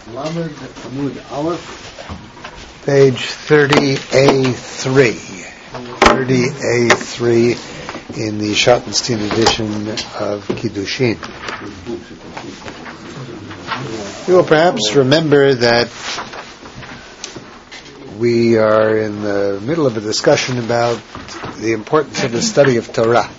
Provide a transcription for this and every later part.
Lamed Amud Aleph, page 30A3. 30A3 in the Schottenstein edition of Kiddushin. You will perhaps remember that we are in the middle of a discussion about the importance of the study of Torah.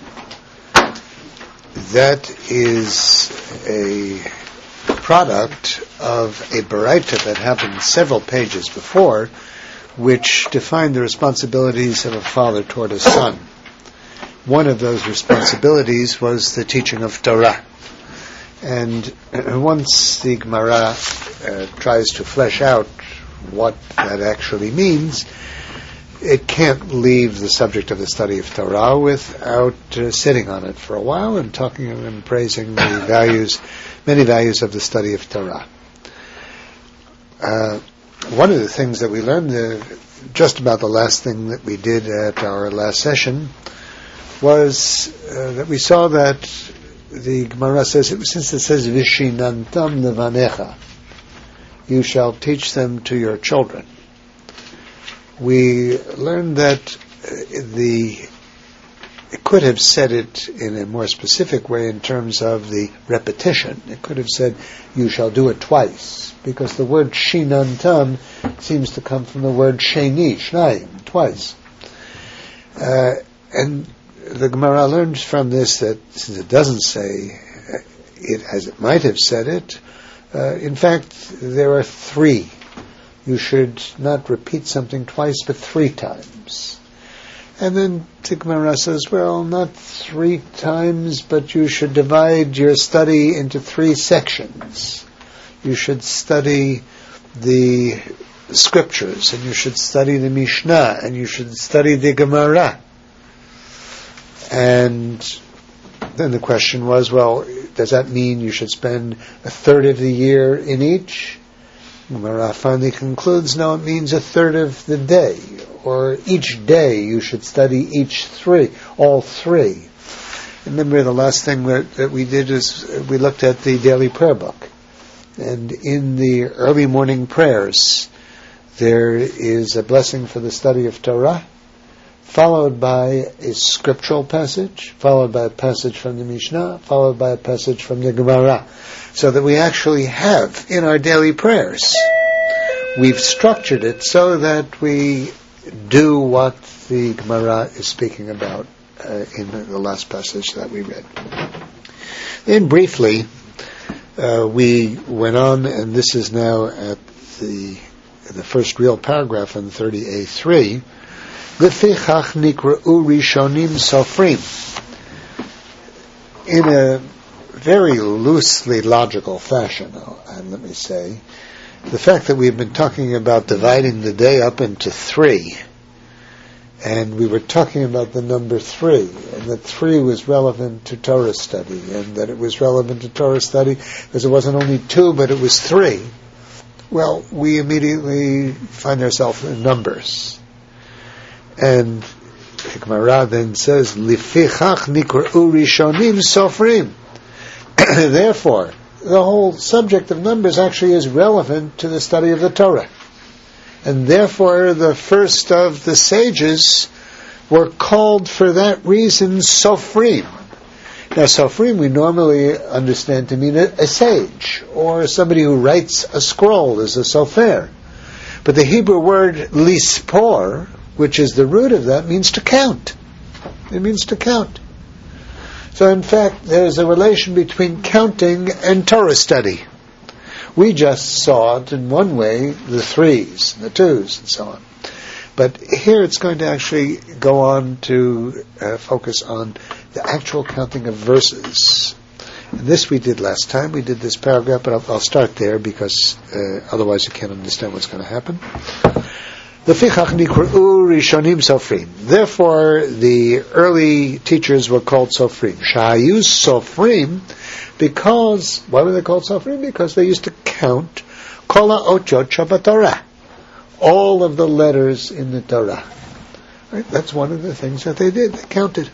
That is a product of a baraita that happened several pages before, which defined the responsibilities of a father toward a son. One of those responsibilities was the teaching of Torah. And once the Gemara tries to flesh out what that actually means, it can't leave the subject of the study of Torah without sitting on it for a while and talking and praising the many values of the study of Torah. One of the things that we learned, just about the last thing that we did at our last session, was that we saw that the Gemara says, since it says Vishinantam levanecha, you shall teach them to your children. We learned that it could have said it in a more specific way in terms of the repetition. It could have said, you shall do it twice, because the word shinantam seems to come from the word sheni, shnayim, twice. And the Gemara learns from this that since it doesn't say it as it might have said it, in fact, there are three. You should not repeat something twice, but three times. And then the Gemara says, well, not three times, but you should divide your study into three sections. You should study the scriptures, and you should study the Mishnah, and you should study the Gemara. And then the question was, well, does that mean you should spend a third of the year in each? Gemara finally concludes, no, it means a third of the day, or each day you should study all three. Remember, the last thing that we did is we looked at the daily prayer book. And in the early morning prayers, there is a blessing for the study of Torah, followed by a scriptural passage, followed by a passage from the Mishnah, followed by a passage from the Gemara. So that we actually have in our daily prayers, we've structured it so that we do what the Gemara is speaking about in the last passage that we read. Then briefly, we went on, and this is now at the first real paragraph in 30A3, Lefichach nikra'u rishonim sofrim. In a very loosely logical fashion, let me say, the fact that we've been talking about dividing the day up into three, and we were talking about the number 3, and that 3 was relevant to Torah study, and that it was relevant to Torah study because it wasn't only 2, but it was 3. Well, we immediately find ourselves in numbers. And the Gemara then says, Lifichach nikra'u rishonim sofrim. Therefore, the whole subject of numbers actually is relevant to the study of the Torah. And therefore, the first of the sages were called for that reason sofrim. Now, sofrim we normally understand to mean a sage, or somebody who writes a scroll is a sofer. But the Hebrew word lispor, which is the root of that, means to count. It means to count. So in fact, there's a relation between counting and Torah study. We just saw it in one way, the 3s, the 2s, and so on. But here it's going to actually go on to focus on the actual counting of verses. And this we did last time. We did this paragraph, but I'll start there because otherwise you can't understand what's going to happen. Therefore, the early teachers were called Sofrim. Shahayu Sofrim, because, why were they called Sofrim? Because they used to count Kol ha'otyot shabatorah, all of the letters in the Torah. Right? That's one of the things that they did. They counted.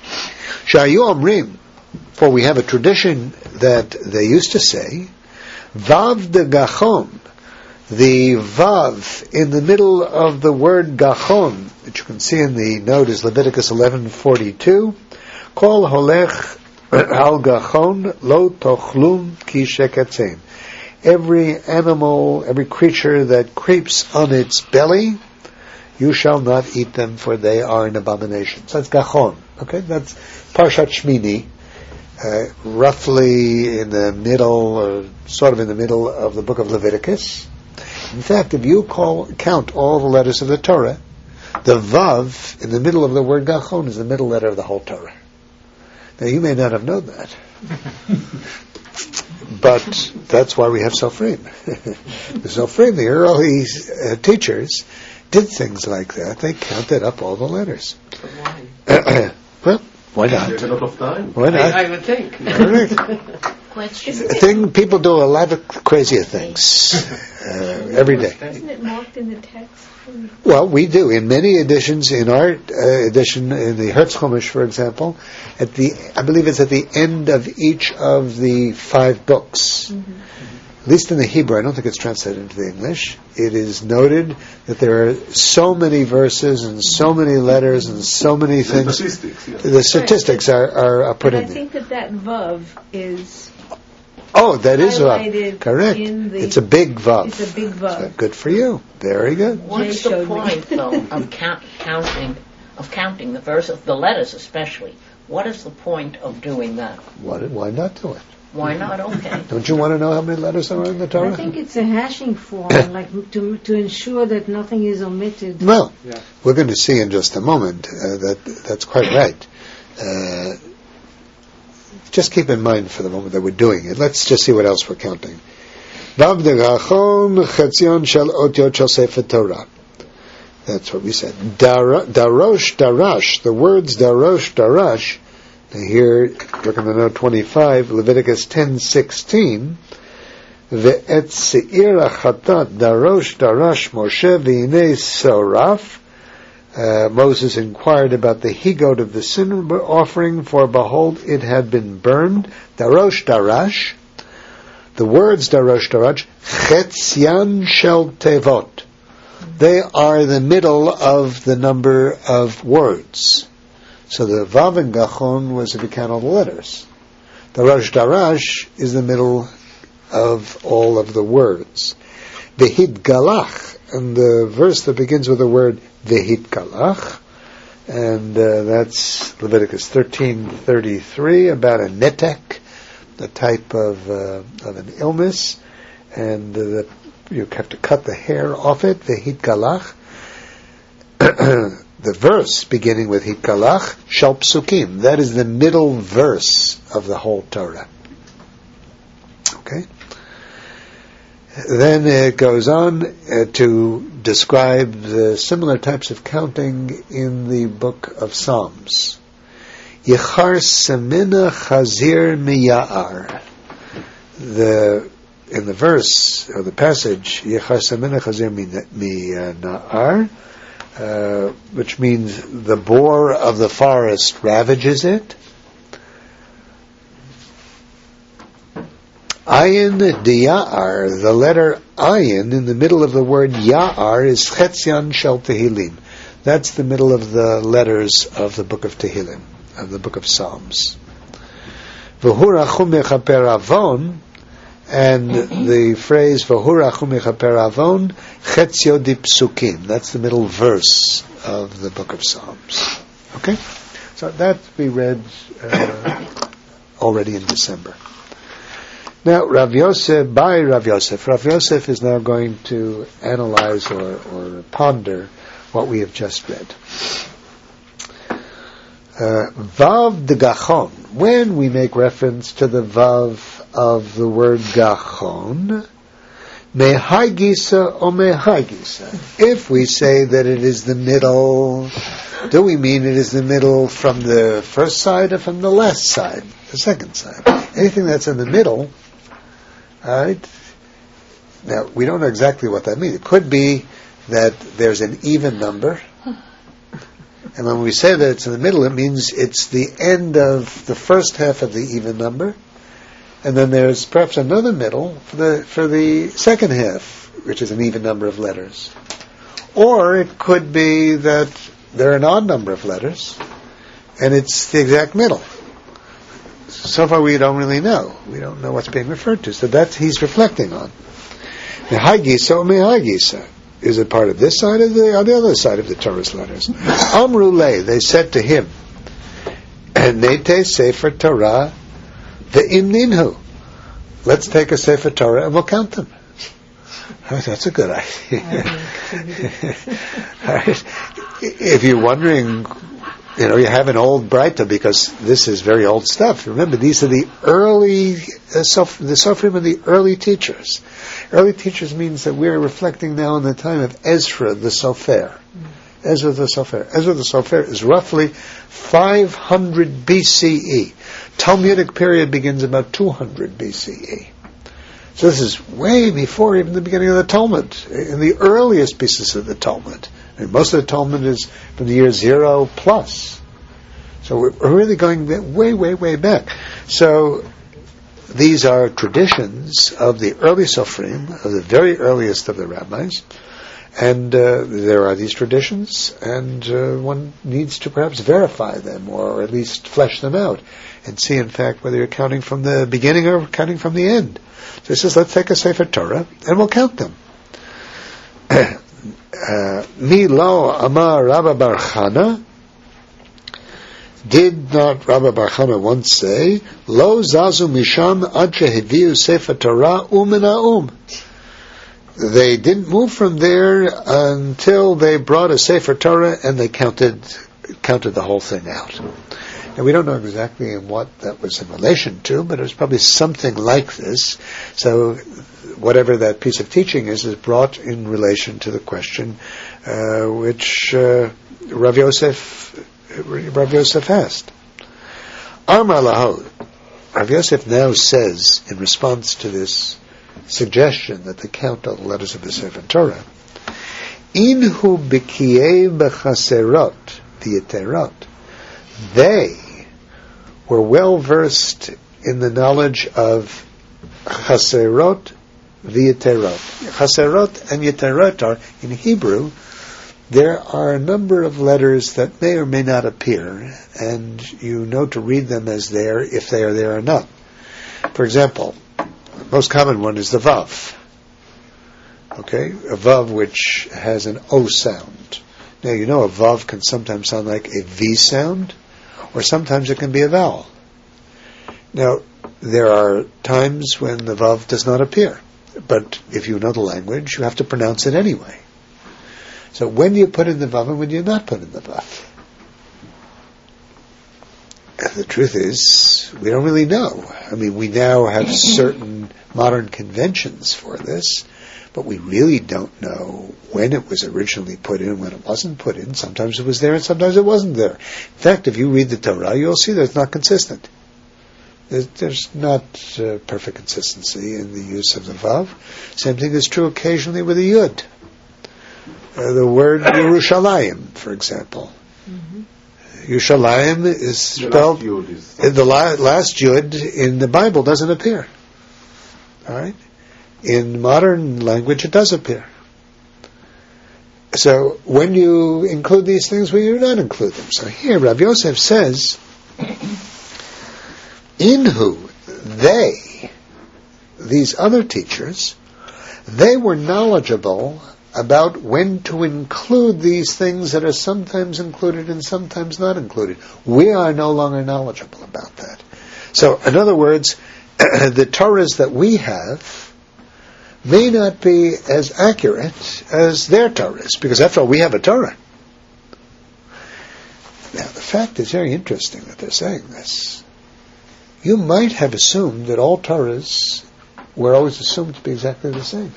Shahayu Omrim, for we have a tradition that they used to say, Vav de Gachon, the Vav in the middle of the word Gachon, which you can see in the note is Leviticus 11:42. Kol holech al Gachon lo tochlum ki shekatzim. Every animal, every creature that creeps on its belly, you shall not eat them, for they are an abomination. So that's Gachon. Okay, that's Parshat Shmini, roughly in the middle, or sort of in the middle of the book of Leviticus. In fact, if you count all the letters of the Torah, the Vav in the middle of the word Gachon is the middle letter of the whole Torah. Now, you may not have known that, but that's why we have Sofrim. The Sofrim, the early teachers, did things like that. They counted up all the letters. But why? Well, why not? There's a lot of time. Why not? I would think. Question. People do a lot of crazier things every day. Isn't it marked in the text? Well, we do. In many editions, in our edition, in the Hertz Chumash, for example, I believe it's at the end of each of the 5 books. Mm-hmm. At least in the Hebrew, I don't think it's translated into the English. It is noted that there are so many verses and so many letters and so many things. Statistics, yeah. The statistics are put in there. I think that Vav is... Oh, that is highlighted Vav. Correct. It's a big Vav. It's a big Vav. So good for you. Very good. What's the point, though, of counting the verses, the letters especially? What is the point of doing that? Why not do it? Why not? Okay. Don't you want to know how many letters there are in the Torah? I think it's a hashing form, like to ensure that nothing is omitted. Well, we're going to see in just a moment that's quite right. Just keep in mind for the moment that we're doing it. Let's just see what else we're counting. Vav de Gachon chetzion shel otiot shel Sefer Torah. That's what we said. Darosh, darash. The words darosh, darash. Here, look in the note 25, Leviticus 10:16. Ve'et se'ir hachatat darosh, darash Moshe v'inei soraf. Moses inquired about the he-goat of the sin offering, for behold, it had been burned. Darosh, darash. The words darosh, darash, chetzian shel tevot. They are the middle of the number of words. So the Vav and Gachon was if you count all the letters. Darosh, darash is the middle of all of the words. Vehit galach, and the verse that begins with the word Vehit galach, and that's Leviticus 13:33 about a netek, the type of an illness, and you have to cut the hair off it. Vehit galach. The verse beginning with Hit galach shel psukim. That is the middle verse of the whole Torah. Okay. Then it goes on to describe the similar types of counting in the book of Psalms. Yichar semina chazir miya'ar. In the verse, or the passage, Yichar semina chazir miya'ar, which means the boar of the forest ravages it. Ayin diya'ar, the letter ayin in the middle of the word ya'ar is chetzian shel Tehillim. That's the middle of the letters of the book of Tehillim, of the book of Psalms. V'hu rachum mechaper avon, and the phrase v'hu rachum mechaper avon chetzio di psukim. That's the middle verse of the book of Psalms. Okay, so that we read already in December. Now, Rav Yosef is now going to analyze or ponder what we have just read. Vav de Gachon. When we make reference to the Vav of the word Gachon, Mehaigisa or Mehaigisa. If we say that it is the middle, do we mean it is the middle from the first side or from the last side, the second side? Anything that's in the middle. Right? Now, we don't know exactly what that means. It could be that there's an even number, and when we say that it's in the middle, it means it's the end of the first half of the even number, and then there's perhaps another middle for the second half, which is an even number of letters. Or it could be that there are an odd number of letters, and it's the exact middle. So far we don't really know. We don't know what's being referred to. So that he's reflecting on. Mihai Gisa or Mihai Gisa. Is it part of this side or the other side of the Torah's letters? Amru Le, they said to him, Nete Sefer Torah ve'im ninhu. Let's take a Sefer Torah and we'll count them. Oh, that's a good idea. Right. If you're wondering, you have an old Breita because this is very old stuff. Remember, these are the early, the Sofrim are the early teachers. Early teachers means that we're reflecting now on the time of Ezra the Sofer. Ezra the Sofer. Ezra the Sofer is roughly 500 BCE. Talmudic period begins about 200 BCE. So this is way before even the beginning of the Talmud, in the earliest pieces of the Talmud. And most of the Talmud is from the year 0 plus. So we're really going way, way, way back. So these are traditions of the early Sofrim, of the very earliest of the rabbis. And there are these traditions, and one needs to perhaps verify them, or at least flesh them out, and see, in fact, whether you're counting from the beginning or counting from the end. So he says, let's take a Sefer Torah, and we'll count them. Mi lo amar Rabba Bar Chana. Did not Rabba Bar Chana once say, Lo zazu misham ad shehiviu Sefer Torah u'min They didn't move from there until they brought a Sefer Torah and they counted the whole thing out. And we don't know exactly in what that was in relation to, but it was probably something like this. So whatever that piece of teaching is brought in relation to the question which Rav Yosef asked. Amar lahu. Rav Yosef now says, in response to this suggestion that they count all the letters of the Sefer Torah, Inhu b'kiyei b'chaserot v'yeterot. They were well versed in the knowledge of chaserot v'yeterot. Chaserot and yeterot are, in Hebrew, there are a number of letters that may or may not appear, and you know to read them as there if they are there or not. For example, the most common one is the Vav. Okay? A Vav which has an O sound. Now, a Vav can sometimes sound like a V sound, or sometimes it can be a vowel. Now, there are times when the Vav does not appear, but if you know the language, you have to pronounce it anyway. So when do you put in the Vav and when do you not put in the Vav? The truth is, we don't really know. I mean, we now have certain modern conventions for this, but we really don't know when it was originally put in and when it wasn't put in. Sometimes it was there and sometimes it wasn't there. In fact, if you read the Torah, you'll see that it's not consistent. There's not perfect consistency in the use of the Vav. Same thing is true occasionally with the Yud. The word Yerushalayim, for example. Mm-hmm. Yerushalayim is spelled, the last Yud in the Bible doesn't appear. Alright? In modern language it does appear. So when you include these things, when you not include them. So here Rav Yosef says, Inhu, they, these other teachers, they were knowledgeable about when to include these things that are sometimes included and sometimes not included. We are no longer knowledgeable about that. So, in other words, the Torahs that we have may not be as accurate as their Torahs, because after all, we have a Torah. Now, the fact is very interesting that they're saying this. You might have assumed that all Torahs were always assumed to be exactly the same.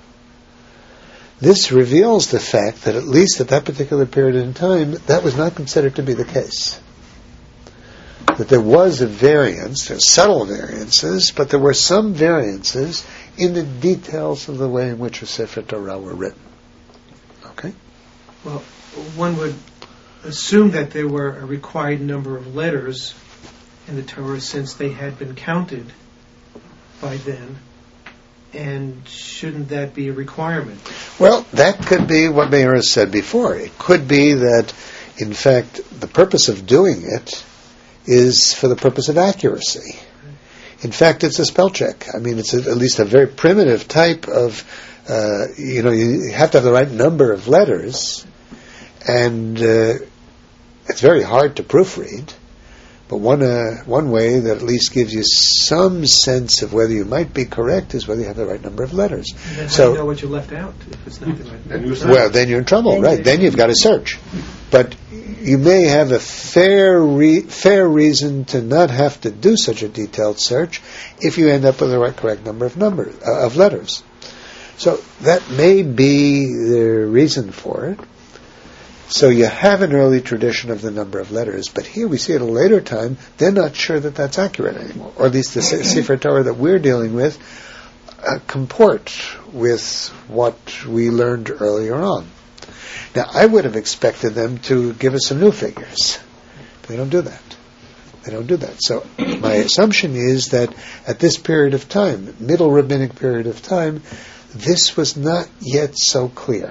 This reveals the fact that at least at that particular period in time, that was not considered to be the case. That there was a variance, there were subtle variances, but there were some variances in the details of the way in which the Sefer Torah were written. Okay? Well, one would assume that there were a required number of letters in the Torah since they had been counted by then, and shouldn't that be a requirement? Well, that could be what Mayor has said before. It could be that, in fact, the purpose of doing it is for the purpose of accuracy. In fact, it's a spell check. I mean, it's at least a very primitive type of, you have to have the right number of letters, and it's very hard to proofread. But one way that at least gives you some sense of whether you might be correct is whether you have the right number of letters. And then how do you know what you left out if it's not the right number? Well, then you're in trouble, right? Then you've got to search. But you may have a fair reason to not have to do such a detailed search if you end up with the correct number of letters. So that may be the reason for it. So you have an early tradition of the number of letters, but here we see at a later time, they're not sure that that's accurate anymore, or at least the Sefer Torah that we're dealing with comport with what we learned earlier on. Now, I would have expected them to give us some new figures. They don't do that. They don't do that. So my assumption is that at this period of time, middle rabbinic period of time, this was not yet so clear.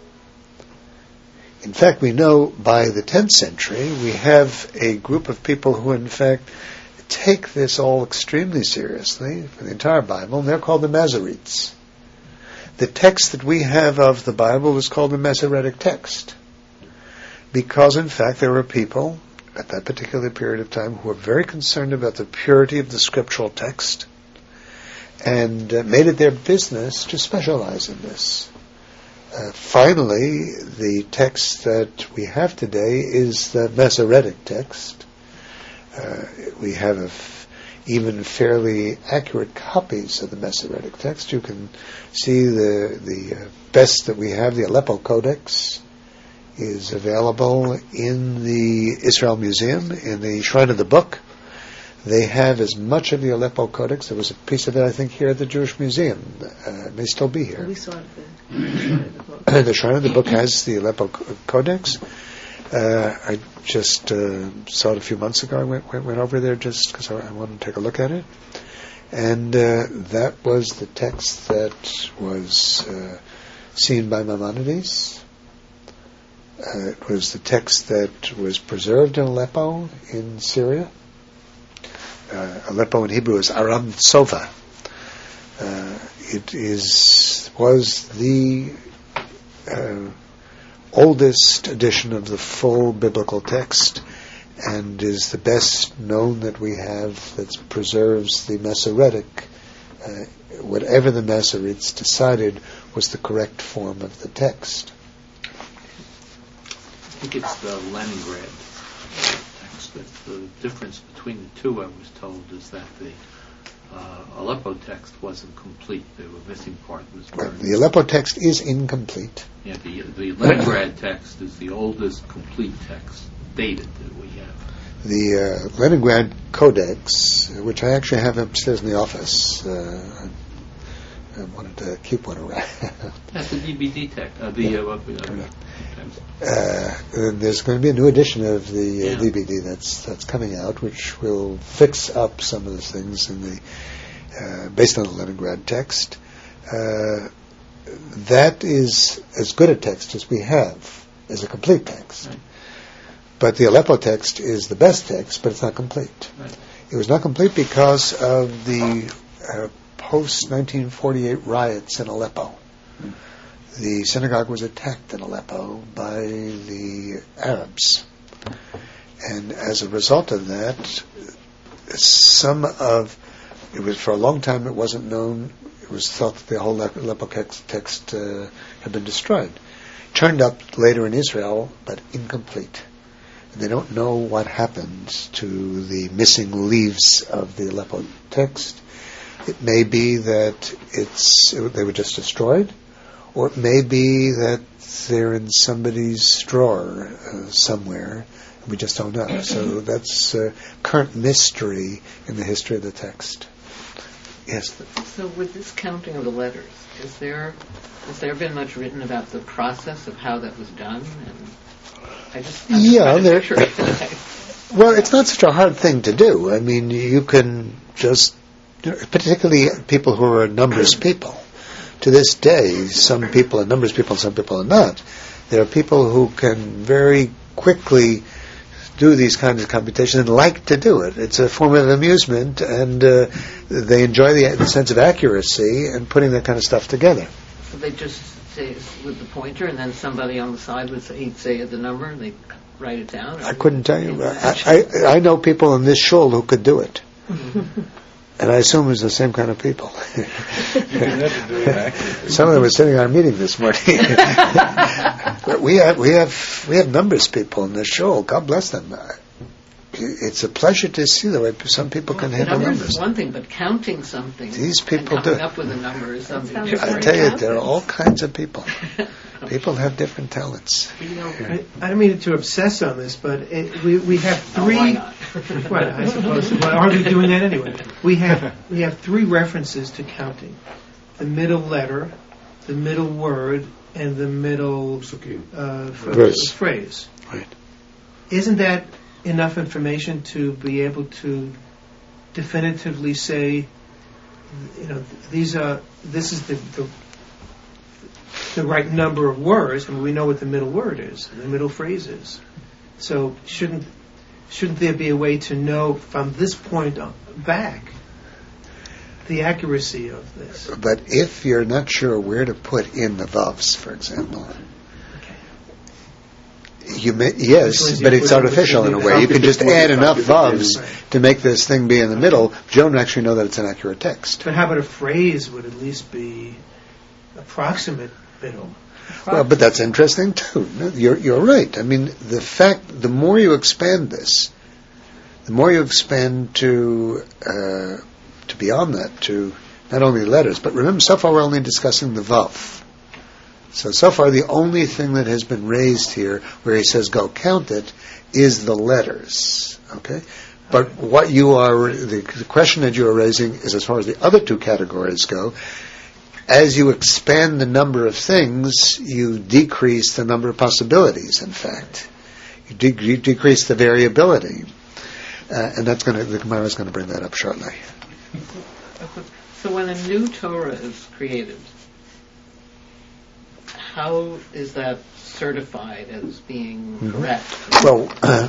In fact, we know by the 10th century, we have a group of people who, in fact, take this all extremely seriously for the entire Bible, and they're called the Masoretes. The text that we have of the Bible is called the Masoretic text, because, in fact, there were people at that particular period of time who were very concerned about the purity of the scriptural text and made it their business to specialize in this. Finally, the text that we have today is the Masoretic text. We have even fairly accurate copies of the Masoretic text. You can see the best that we have, the Aleppo Codex, is available in the Israel Museum, in the Shrine of the Book. They have as much of the Aleppo Codex. There was a piece of it, I think, here at the Jewish Museum. It may still be here. We saw it there. The Shrine of the Book has the Aleppo Codex. I just saw it a few months ago. I went over there just because I wanted to take a look at it. And that was the text that was seen by Maimonides. It was the text that was preserved in Aleppo in Syria. Aleppo in Hebrew is Aram Sova. It was the oldest edition of the full biblical text, and is the best known that we have that preserves the Masoretic, whatever the Masoretes decided was the correct form of the text. I think it's the Leningrad text. The difference between the two, I was told, is that the Aleppo text wasn't complete. There were missing parts. The Aleppo text is incomplete. Yeah, the Leningrad text is the oldest complete text dated that we have. The Leningrad Codex, which I actually have upstairs in the office, I wanted to keep one around. That's the DVD text. There's going to be a new edition of the DVD that's coming out, which will fix up some of the things in the based on the Leningrad text. That is as good a text as we have, as a complete text. Right. But the Aleppo text is the best text, but it's not complete. Right. It was not complete because of the post-1948 riots in Aleppo. The synagogue was attacked in Aleppo by the Arabs. And as a result of that, for a long time it wasn't known, it was thought that the whole Aleppo text had been destroyed. Turned up later in Israel, but incomplete. And they don't know what happened to the missing leaves of the Aleppo text. It may be that they were just destroyed, or it may be that they're in somebody's drawer somewhere, and we just don't know. So that's a current mystery in the history of the text. Yes? So with this counting of the letters, has there been much written about the process of how that was done? And I just picture it today. Well, it's not such a hard thing to do. I mean, you can just particularly people who are numbers people. To this day, some people are numbers people and some people are not. There are people who can very quickly do these kinds of computations and like to do it. It's a form of amusement, and they enjoy the sense of accuracy and putting that kind of stuff together. So they just say with the pointer, and then somebody on the side would say, he'd say the number, and they write it down. I couldn't tell you. I know people in this shul who could do it. And I assume it's the same kind of people. Some of them were sitting in our meeting this morning. But we have numbers people in the show. God bless them. It's a pleasure to see the way some people can handle numbers. Is one thing, but counting something. These people and coming up with a number is something different. I tell you, there are all kinds of people. People have different talents. I don't mean to obsess on this, but we have three. Why not? Well, I suppose. Well, are we doing that anyway? We have three references to counting: the middle letter, the middle word, and the middle phrase. Right. Isn't that enough information to be able to definitively say, this is the right number of words, and we know what the middle word is, and the middle phrase is. So shouldn't there be a way to know from this point back the accuracy of this? But if you're not sure where to put in the vavs, for example, you may, yes, but it's artificial in a way. You can just add enough vavs to make this thing be in the middle, but you don't actually know that it's an accurate text. But how about a phrase would at least be approximate middle? Well, but that's interesting too. No, you're right. I mean, the more you expand this, the more you expand to beyond that, to not only letters, but remember, so far we're only discussing the vav. So far the only thing that has been raised here, where he says go count it, is the letters. Okay? But what you are, the question that you are raising is, as far as the other two categories go, as you expand the number of things, you decrease the number of possibilities, in fact. You decrease the variability. And the Gemara is going to bring that up shortly. So when a new Torah is created, how is that certified as being correct? Well,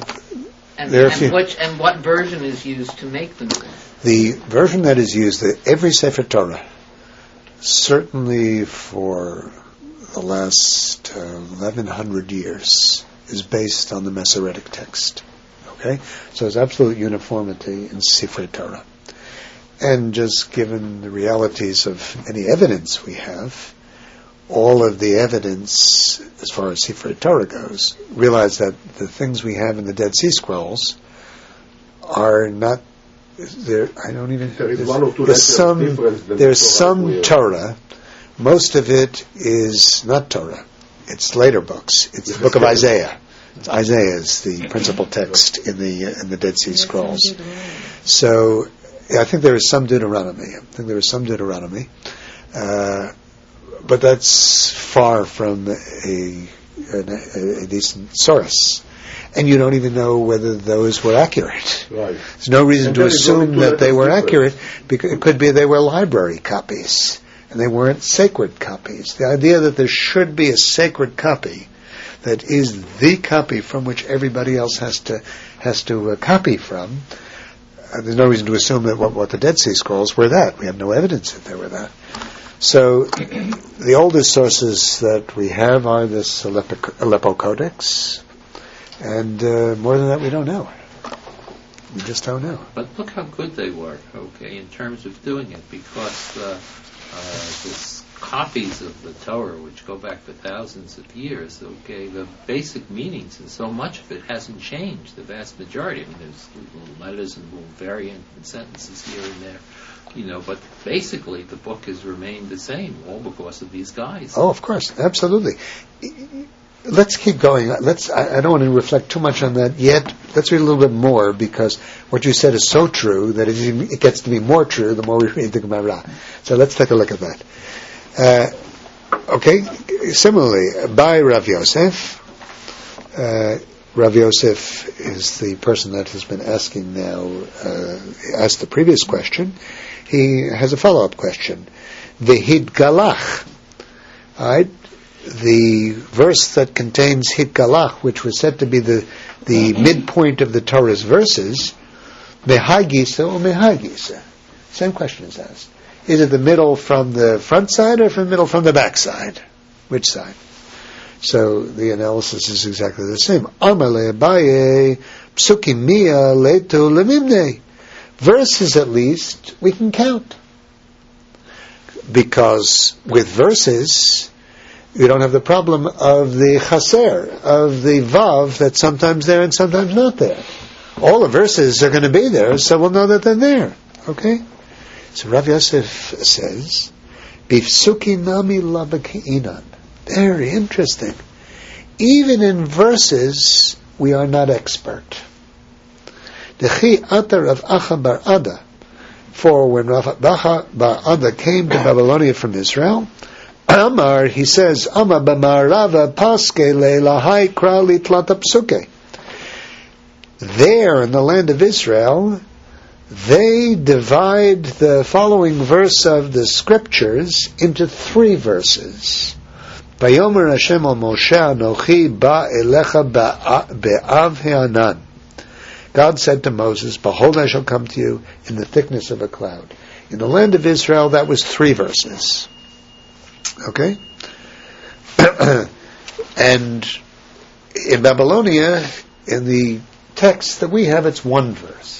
and what version is used to make the new one? The version that is used, every Sefer Torah, certainly for the last 1100 years, is based on the Masoretic text. Okay? So there's absolute uniformity in Sefer Torah. And just given the realities of any evidence we have, all of the evidence, as far as Sefer Torah goes, realize that the things we have in the Dead Sea Scrolls are not there. I don't even. There's some Torah. Most of it is not Torah. It's later books. It's the book of Isaiah. Isaiah is the principal text in the Dead Sea Scrolls. So I think there is some Deuteronomy. But that's far from a decent source. And you don't even know whether those were accurate. Right. There's no reason to assume that they were accurate, because it could be they were library copies, and they weren't sacred copies. The idea that there should be a sacred copy that is the copy from which everybody else has to copy from, there's no reason to assume that what the Dead Sea Scrolls were that. We have no evidence that they were that. So the oldest sources that we have are this Aleppo Codex, and more than that we don't know. We just don't know. But look how good they were, okay, in terms of doing it, because this copies of the Torah, which go back for thousands of years, okay, the basic meanings, and so much of it hasn't changed, the vast majority. I mean, there's little letters and little variant sentences here and there, but basically the book has remained the same, all because of these guys. Oh, of course, absolutely. Let's keep going. I don't want to reflect too much on that yet. Let's read a little bit more, because what you said is so true that it gets to be more true the more we read the Gemara. So let's take a look at that. Okay, similarly, by Rav Yosef, Rav Yosef is the person that has been asking now, asked the previous question. He has a follow-up question. V'hidgalach. Alright? The verse that contains Hidgalach, which was said to be the midpoint of the Torah's verses, Mehagisa or Mehagisa? Same question is asked. Is it the middle from the front side or from the middle from the back side? Which side? So the analysis is exactly the same. Amale Abaye Psukim Mia Leto Lemimne. Verses, at least, we can count. Because with verses, you don't have the problem of the chaser, of the vav that's sometimes there and sometimes not there. All the verses are going to be there, so we'll know that they're there. Okay? So Rav Yosef says, Bifsuki nami labakeinan. Very interesting. Even in verses, we are not expert. Dechi atar Rav Acha bar Ada. For when Rav Acha bar Ada came to Babylonia from Israel, Amar, he says, Amar b'marava paske le'lahai krali tlata psuke. There, in the land of Israel, they divide the following verse of the scriptures into 3 verses. Vayomer Hashem al Moshe Anochi ba elecha be'av he'anan. God said to Moses, behold, I shall come to you in the thickness of a cloud. In the land of Israel, that was 3 verses. Okay? And in Babylonia, in the text that we have, it's 1 verse.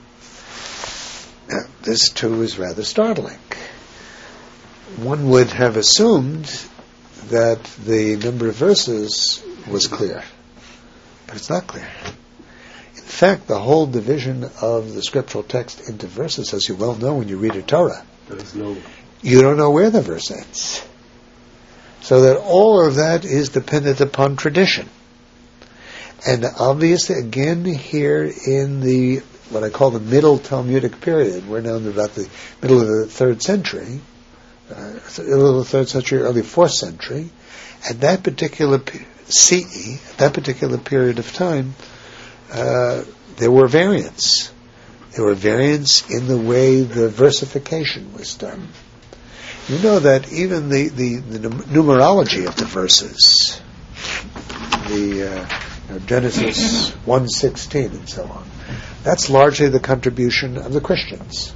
Now, this too is rather startling. One would have assumed that the number of verses was clear, but it's not clear. In fact, the whole division of the scriptural text into verses, as you well know when you read a Torah, you don't know where the verse ends. So that all of that is dependent upon tradition. And obviously, again, here in the, what I call the middle Talmudic period, we're now in about the middle of the 3rd century, middle of the 3rd century, early 4th century, at that particular CE, at that particular period of time, there were variants. There were variants in the way the versification was done. You know that even the numerology of the verses, Genesis 1:16 and so on, that's largely the contribution of the Christians.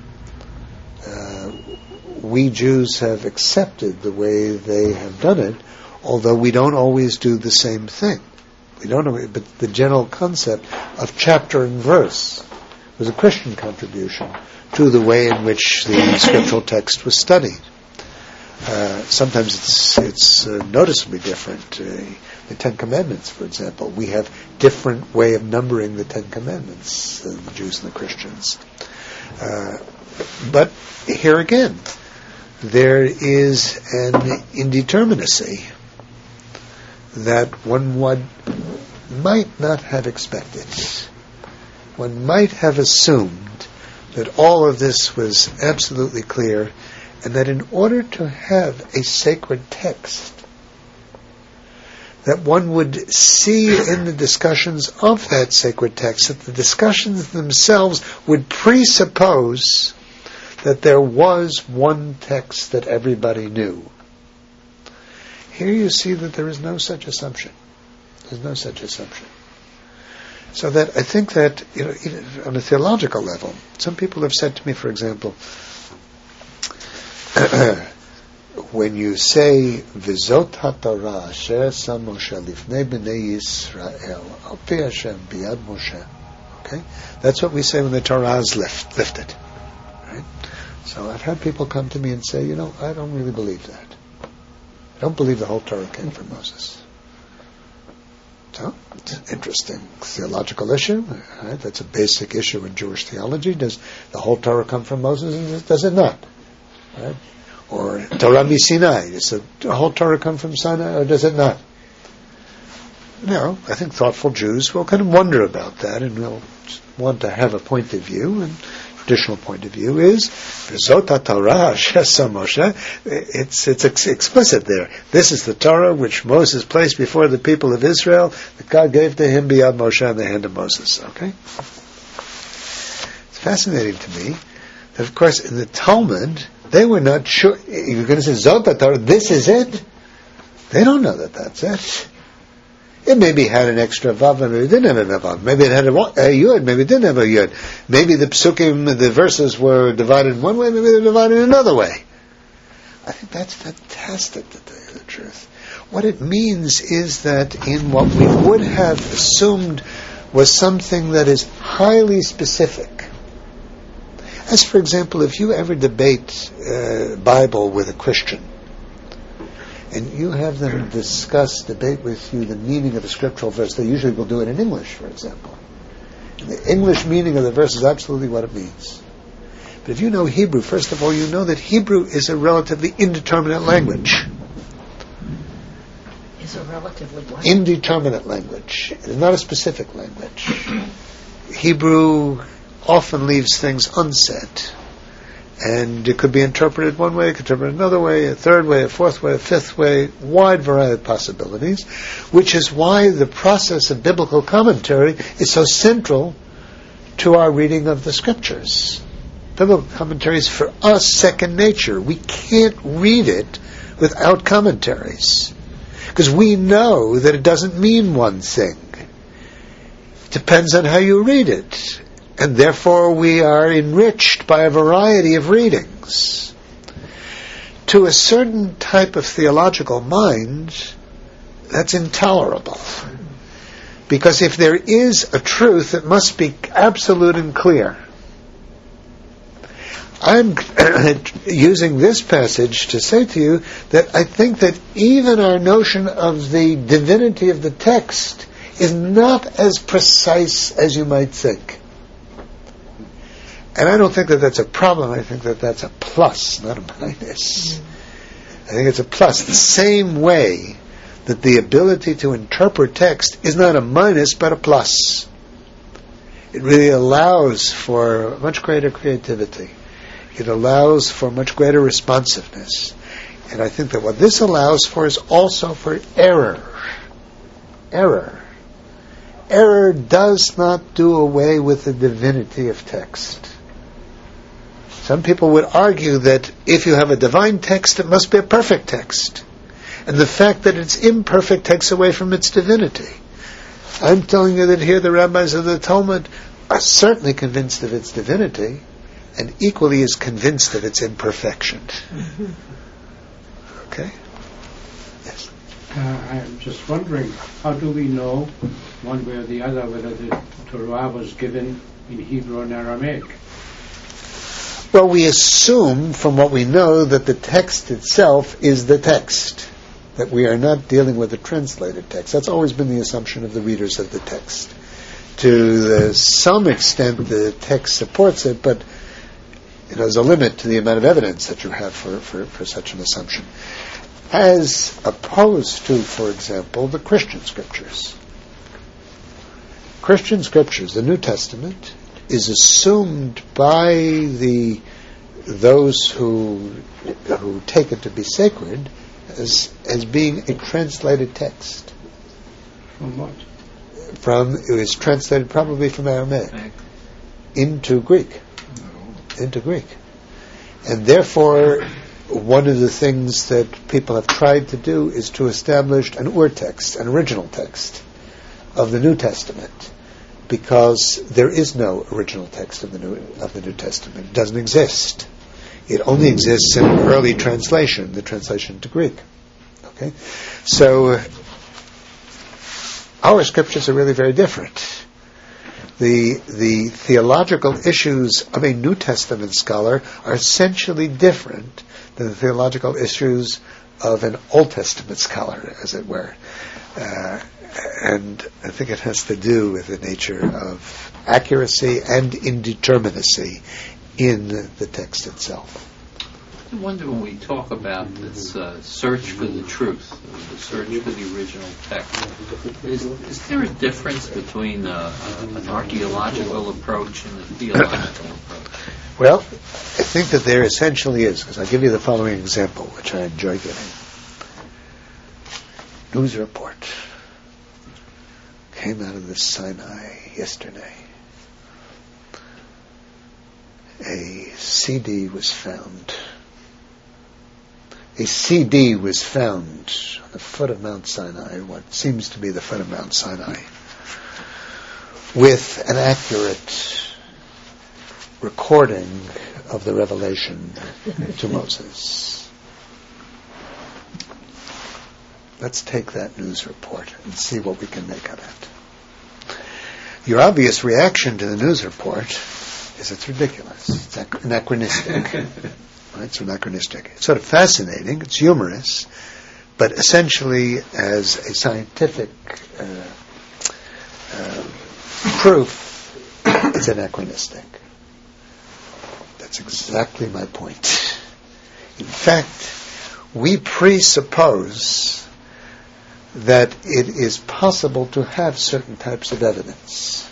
We Jews have accepted the way they have done it, although we don't always do the same thing. We don't always, but the general concept of chapter and verse was a Christian contribution to the way in which the scriptural text was studied. Sometimes it's noticeably different. The 10 Commandments, for example, we have different way of numbering the 10 Commandments, the Jews and the Christians. But here again, there is an indeterminacy that one might not have expected. One might have assumed that all of this was absolutely clear, and that in order to have a sacred text, that one would see in the discussions of that sacred text, that the discussions themselves would presuppose that there was one text that everybody knew. Here you see that there is no such assumption. There's no such assumption. So that I think that, on a theological level, some people have said to me, for example, when you say V'zot haTorah asher sam Moshe lifnei bnei Yisrael al pi Hashem biyad Moshe, okay, that's what we say when the Torah is lifted, right? So I've had people come to me and say, I don't really believe that. I don't believe the whole Torah came from Moses. So it's an interesting theological issue, right? That's a basic issue in Jewish theology. Does the whole Torah come from Moses, and does it not? Right? Or Torah Sinai, does the whole Torah come from Sinai, or does it not? No, I think thoughtful Jews will kind of wonder about that, and will want to have a point of view, and traditional point of view is, V'zot Torah she'asa Moshe. It's explicit there. This is the Torah which Moses placed before the people of Israel, that God gave to him beyond Moshe in the hand of Moses. Okay? It's fascinating to me that, of course, in the Talmud, they were not sure. You're going to say, Zot Torah, this is it? They don't know that that's it. It maybe had an extra vav, maybe it didn't have a vav. Maybe it had a yud, maybe it didn't have a yud. Maybe the psukim, the verses were divided in one way, maybe they're divided in another way. I think that's fantastic, to tell you the truth. What it means is that in what we would have assumed was something that is highly specific. As for example, if you ever debate Bible with a Christian, and you have them debate with you the meaning of a scriptural verse, they usually will do it in English, for example. And the English meaning of the verse is absolutely what it means. But if you know Hebrew, first of all, you know that Hebrew is a relatively indeterminate language. Is a relatively what? Indeterminate language. It is not a specific language. Hebrew often leaves things unsaid. And it could be interpreted one way, it could be interpreted another way, a third way, a fourth way, a fifth way, wide variety of possibilities, which is why the process of biblical commentary is so central to our reading of the scriptures. Biblical commentary is for us second nature. We can't read it without commentaries, because we know that it doesn't mean one thing. It depends on how you read it. And therefore we are enriched by a variety of readings. To a certain type of theological mind, that's intolerable. Because if there is a truth, it must be absolute and clear. I'm using this passage to say to you that I think that even our notion of the divinity of the text is not as precise as you might think. And I don't think that that's a problem. I think that that's a plus, not a minus. I think it's a plus. The same way that the ability to interpret text is not a minus, but a plus. It really allows for much greater creativity. It allows for much greater responsiveness. And I think that what this allows for is also for error. Error. Error does not do away with the divinity of text. Some people would argue that if you have a divine text, it must be a perfect text. And the fact that it's imperfect takes away from its divinity. I'm telling you that here the rabbis of the Talmud are certainly convinced of its divinity, and equally as convinced of its imperfection. Okay? Yes. I'm just wondering, how do we know, one way or the other, whether the Torah was given in Hebrew and Aramaic? Well, we assume from what we know that the text itself is the text, that we are not dealing with a translated text. That's always been the assumption of the readers of the text. To some extent, the text supports it, but there's a limit to the amount of evidence that you have for such an assumption. As opposed to, for example, the Christian scriptures. Christian scriptures, the New Testament, is assumed by those who take it to be sacred as being a translated text. From what? It was translated probably from Aramaic into Greek. Into Greek. And therefore, one of the things that people have tried to do is to establish an ur-text, an original text of the New Testament, because there is no original text of the New Testament. It doesn't exist. It only exists in early translation, the translation to Greek. Okay? So, our scriptures are really very different. The theological issues of a New Testament scholar are essentially different than the theological issues of an Old Testament scholar, as it were. And I think it has to do with the nature of accuracy and indeterminacy in the text itself. I wonder when we talk about this search for the truth, the search for the original text, is there a difference between an archaeological approach and a theological approach? Well, I think that there essentially is, because I'll give you the following example, which I enjoy giving. News report came out of the Sinai yesterday. A CD was found. A CD was found on the foot of Mount Sinai, what seems to be the foot of Mount Sinai, with an accurate recording of the revelation to Moses. Let's take that news report and see what we can make of it. Your obvious reaction to the news report is it's ridiculous. It's anachronistic. Right? It's anachronistic. It's sort of fascinating. It's humorous. But essentially, as a scientific proof, it's anachronistic. That's exactly my point. In fact, we presuppose that it is possible to have certain types of evidence.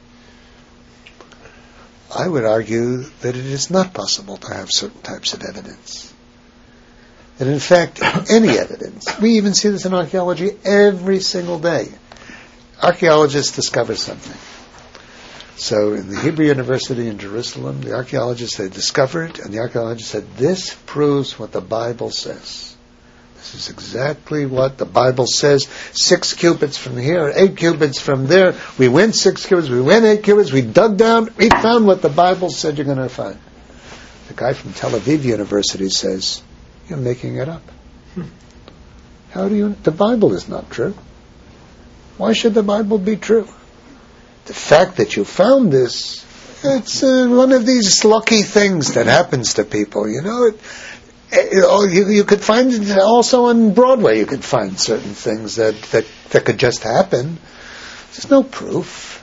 I would argue that it is not possible to have certain types of evidence. That in fact, any evidence, we even see this in archaeology every single day. Archaeologists discover something. So in the Hebrew University in Jerusalem, the archaeologists had discovered, and the archaeologists said, this proves what the Bible says. This is exactly what the Bible says. 6 cubits from here, 8 cubits from there. We went 6 cubits, we went 8 cubits, we dug down, we found what the Bible said you're going to find. The guy from Tel Aviv University says, you're making it up. How do you... The Bible is not true. Why should the Bible be true? The fact that you found this, it's one of these lucky things that happens to people, you know. You could find it also on Broadway. You could find certain things that could just happen. There's no proof.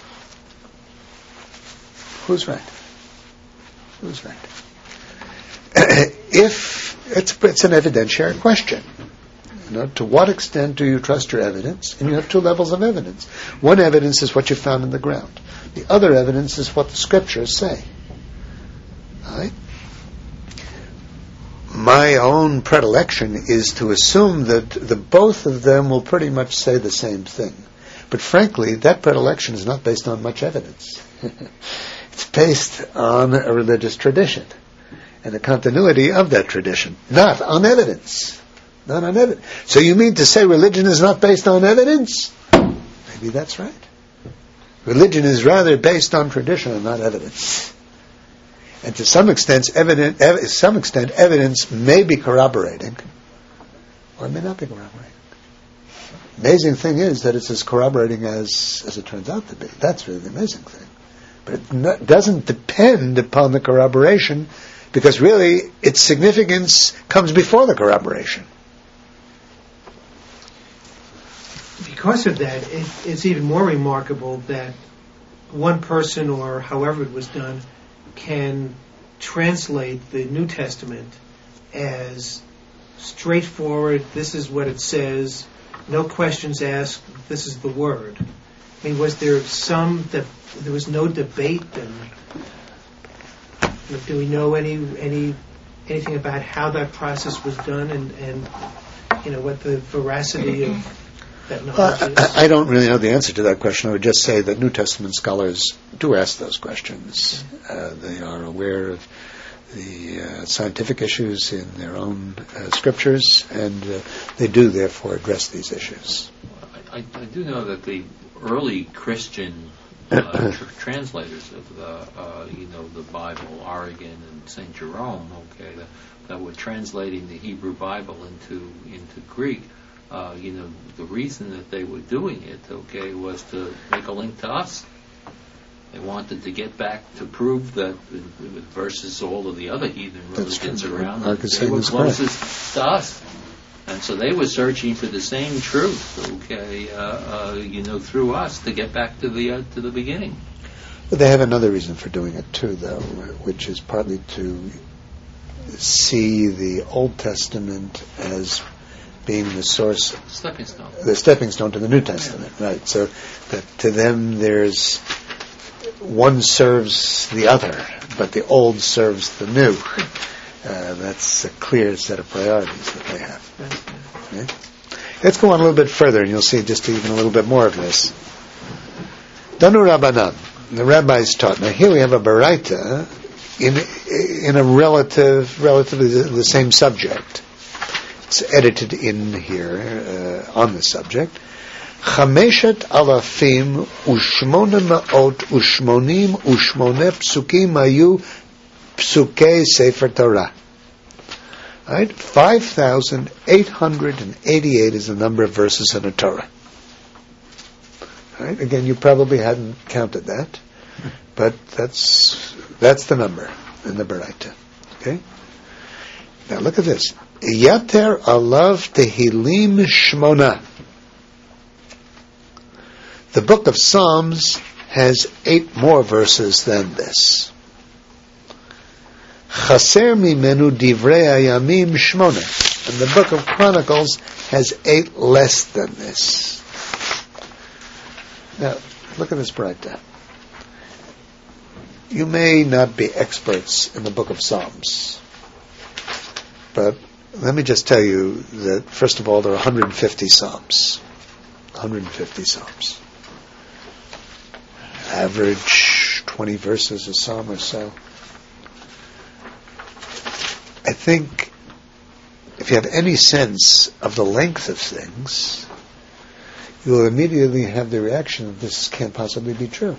Who's right? Who's right? If it's an evidentiary question. You know, to what extent do you trust your evidence? And you have 2 levels of evidence. One evidence is what you found in the ground. The other evidence is what the scriptures say. All right? My own predilection is to assume that the both of them will pretty much say the same thing. But frankly, that predilection is not based on much evidence. It's based on a religious tradition and the continuity of that tradition, not on evidence. Not on evidence. So you mean to say religion is not based on evidence? Maybe that's right. Religion is rather based on tradition and not evidence. And to some extent, evidence may be corroborating, or it may not be corroborating. Amazing thing is that it's as corroborating as it turns out to be. That's really the amazing thing. But it doesn't depend upon the corroboration, because really its significance comes before the corroboration. Because of that, it's even more remarkable that one person, or however it was done, can translate the New Testament as straightforward, this is what it says, no questions asked, this is the word. I mean, was there there was no debate, and do we know anything about how that process was done, and what the veracity of that knowledge is? I don't really know the answer to that question. I would just say that New Testament scholars do ask those questions. They are aware of the scientific issues in their own scriptures, and they do therefore address these issues. I do know that the early Christian translators of the Bible, Origen and Saint Jerome, that were translating the Hebrew Bible into Greek. The reason that they were doing it, was to make a link to us. They wanted to get back to prove that versus all of the other heathen religions around, they were closest to us. And so they were searching for the same truth, through us to get back to the beginning. But they have another reason for doing it too, though, which is partly to see the Old Testament as being the source, the stepping stone to the New Testament, right? So that to them there's one serves the other, but the old serves the new. That's a clear set of priorities that they have. Okay? Let's go on a little bit further, and you'll see just even a little bit more of this. Danu Rabbanan, the rabbis taught. Now here we have a baraita in a relatively the same subject. It's edited in here on the subject. 5,888 psukim hayu psukei Sefer Torah. Right? 5,888 is the number of verses in the Torah. Right? Again, you probably hadn't counted that, but that's the number in the Baraita. Okay? Now look at this. Yater alav Tehillim Shmona. The book of Psalms has 8 more verses than this. Chaser mimenu divrei hayamim Shmona. And the book of Chronicles has 8 less than this. Now, look at this Baraita. You may not be experts in the book of Psalms, but let me just tell you that, first of all, there are 150 Psalms. 150 Psalms. Average 20 verses a psalm or so. I think if you have any sense of the length of things, you will immediately have the reaction that this can't possibly be true.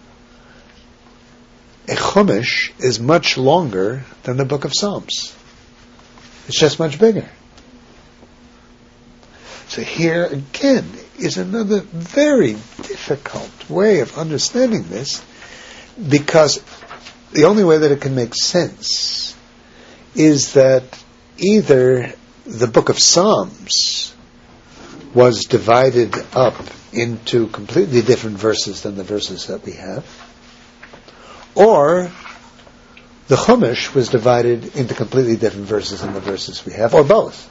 A Chumash is much longer than the book of Psalms. It's just much bigger. So here again is another very difficult way of understanding this, because the only way that it can make sense is that either the book of Psalms was divided up into completely different verses than the verses that we have, or the Chumash was divided into completely different verses than the verses we have, or both.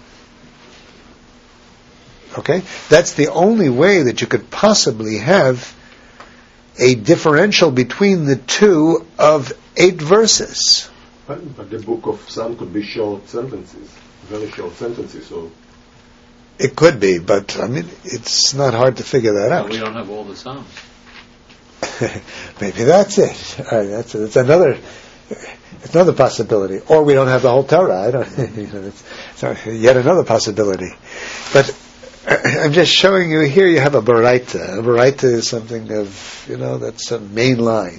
Okay? That's the only way that you could possibly have a differential between the two of 8 verses. But the book of Psalm could be short sentences, very short sentences, so... It could be, but I mean, it's not hard to figure that out. Well, we don't have all the Psalms. Maybe that's it. All right, it's another possibility. Or we don't have the whole Torah. I don't. It's yet another possibility. But I'm just showing you here. You have a baraita. A baraita is something of that's a main line,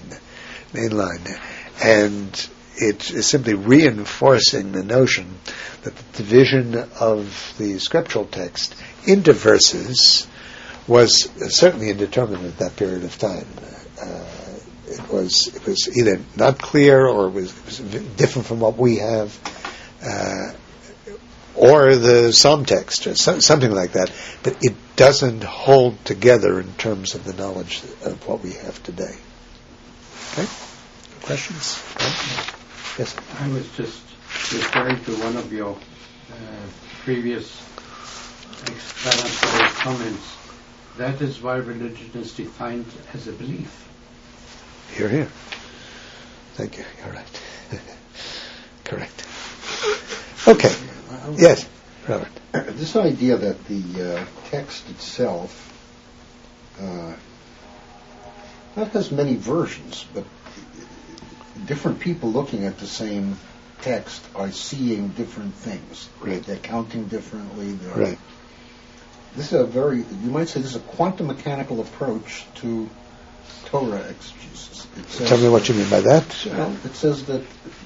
and it is simply reinforcing the notion that the division of the scriptural text into verses was certainly indeterminate at that period of time. It was either not clear, or it was different from what we have, or the Psalm text, or something like that. But it doesn't hold together in terms of the knowledge of what we have today. Okay? Questions? Yes. I was just referring to one of your previous explanatory comments. That is why religion is defined as a belief. Hear, hear. Thank you. You're right. Correct. Okay. Yes, Robert. This idea that the text itself not has many versions, but different people looking at the same text are seeing different things. Right. They're counting differently. Right. This is you might say this is a quantum mechanical approach to Torah exegesis. Tell me what you mean by that. Well, it says that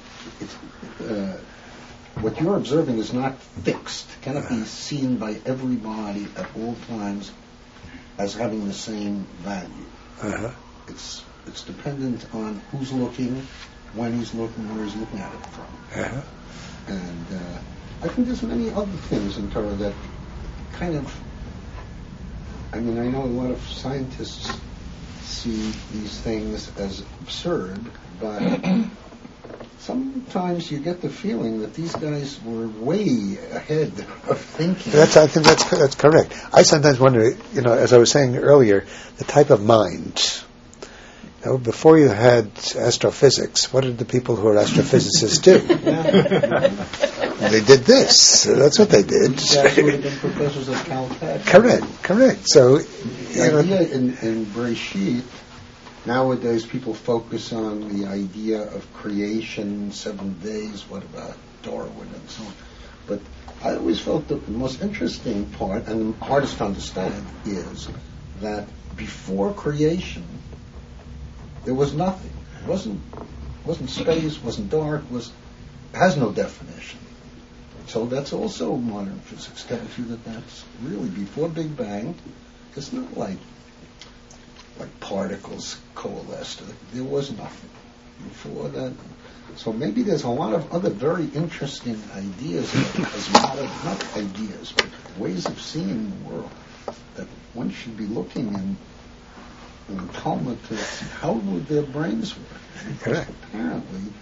what you're observing is not fixed, cannot be seen by everybody at all times as having the same value. Uh-huh. It's dependent on who's looking, when he's looking, where he's looking at it from. Uh-huh. And I think there's many other things in Torah that kind of, I know a lot of scientists see these things as absurd, but sometimes you get the feeling that these guys were way ahead of thinking. I think that's correct. I sometimes wonder, as I was saying earlier, the type of mind. Now, before you had astrophysics, what did the people who are astrophysicists do? They did this. So that's what they did. They would have been professors at Caltech. Correct. So, the idea in Bereshit, nowadays people focus on the idea of creation, 7 days, what about Darwin and so on. But I always felt the most interesting part, and the hardest to understand, is that before creation, there was nothing. It wasn't space, wasn't dark, has no definition. So that's also modern physics tells you that that's really before Big Bang. It's not like particles coalesced. There was nothing before that. So maybe there's a lot of other very interesting ideas as modern, not ideas, but ways of seeing the world that one should be looking in Talmud to see how would their brains work. Because apparently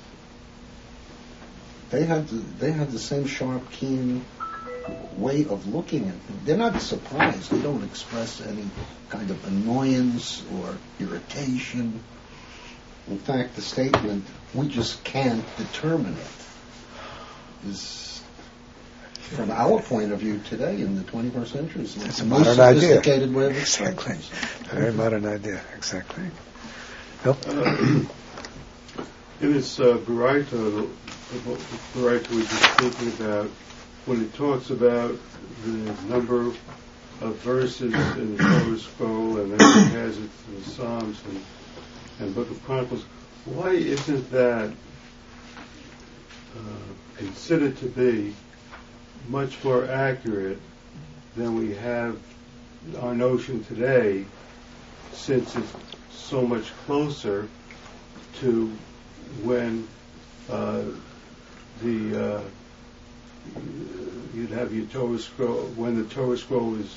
they had the same sharp, keen way of looking at them. They're not surprised. They don't express any kind of annoyance or irritation. In fact, the statement, "we just can't determine it," is, from our point of view today in the 21st century, it's a the most modern idea. sophisticated way of expressing it. Very modern idea, exactly. Nope. In this Baraita we were just speaking about, when it talks about the number of verses in the Torah scroll, and then it has it in the Psalms and Book of Chronicles, why isn't that considered to be much more accurate than we have our notion today, since it's so much closer to when you'd have your Torah scroll, when the Torah scroll is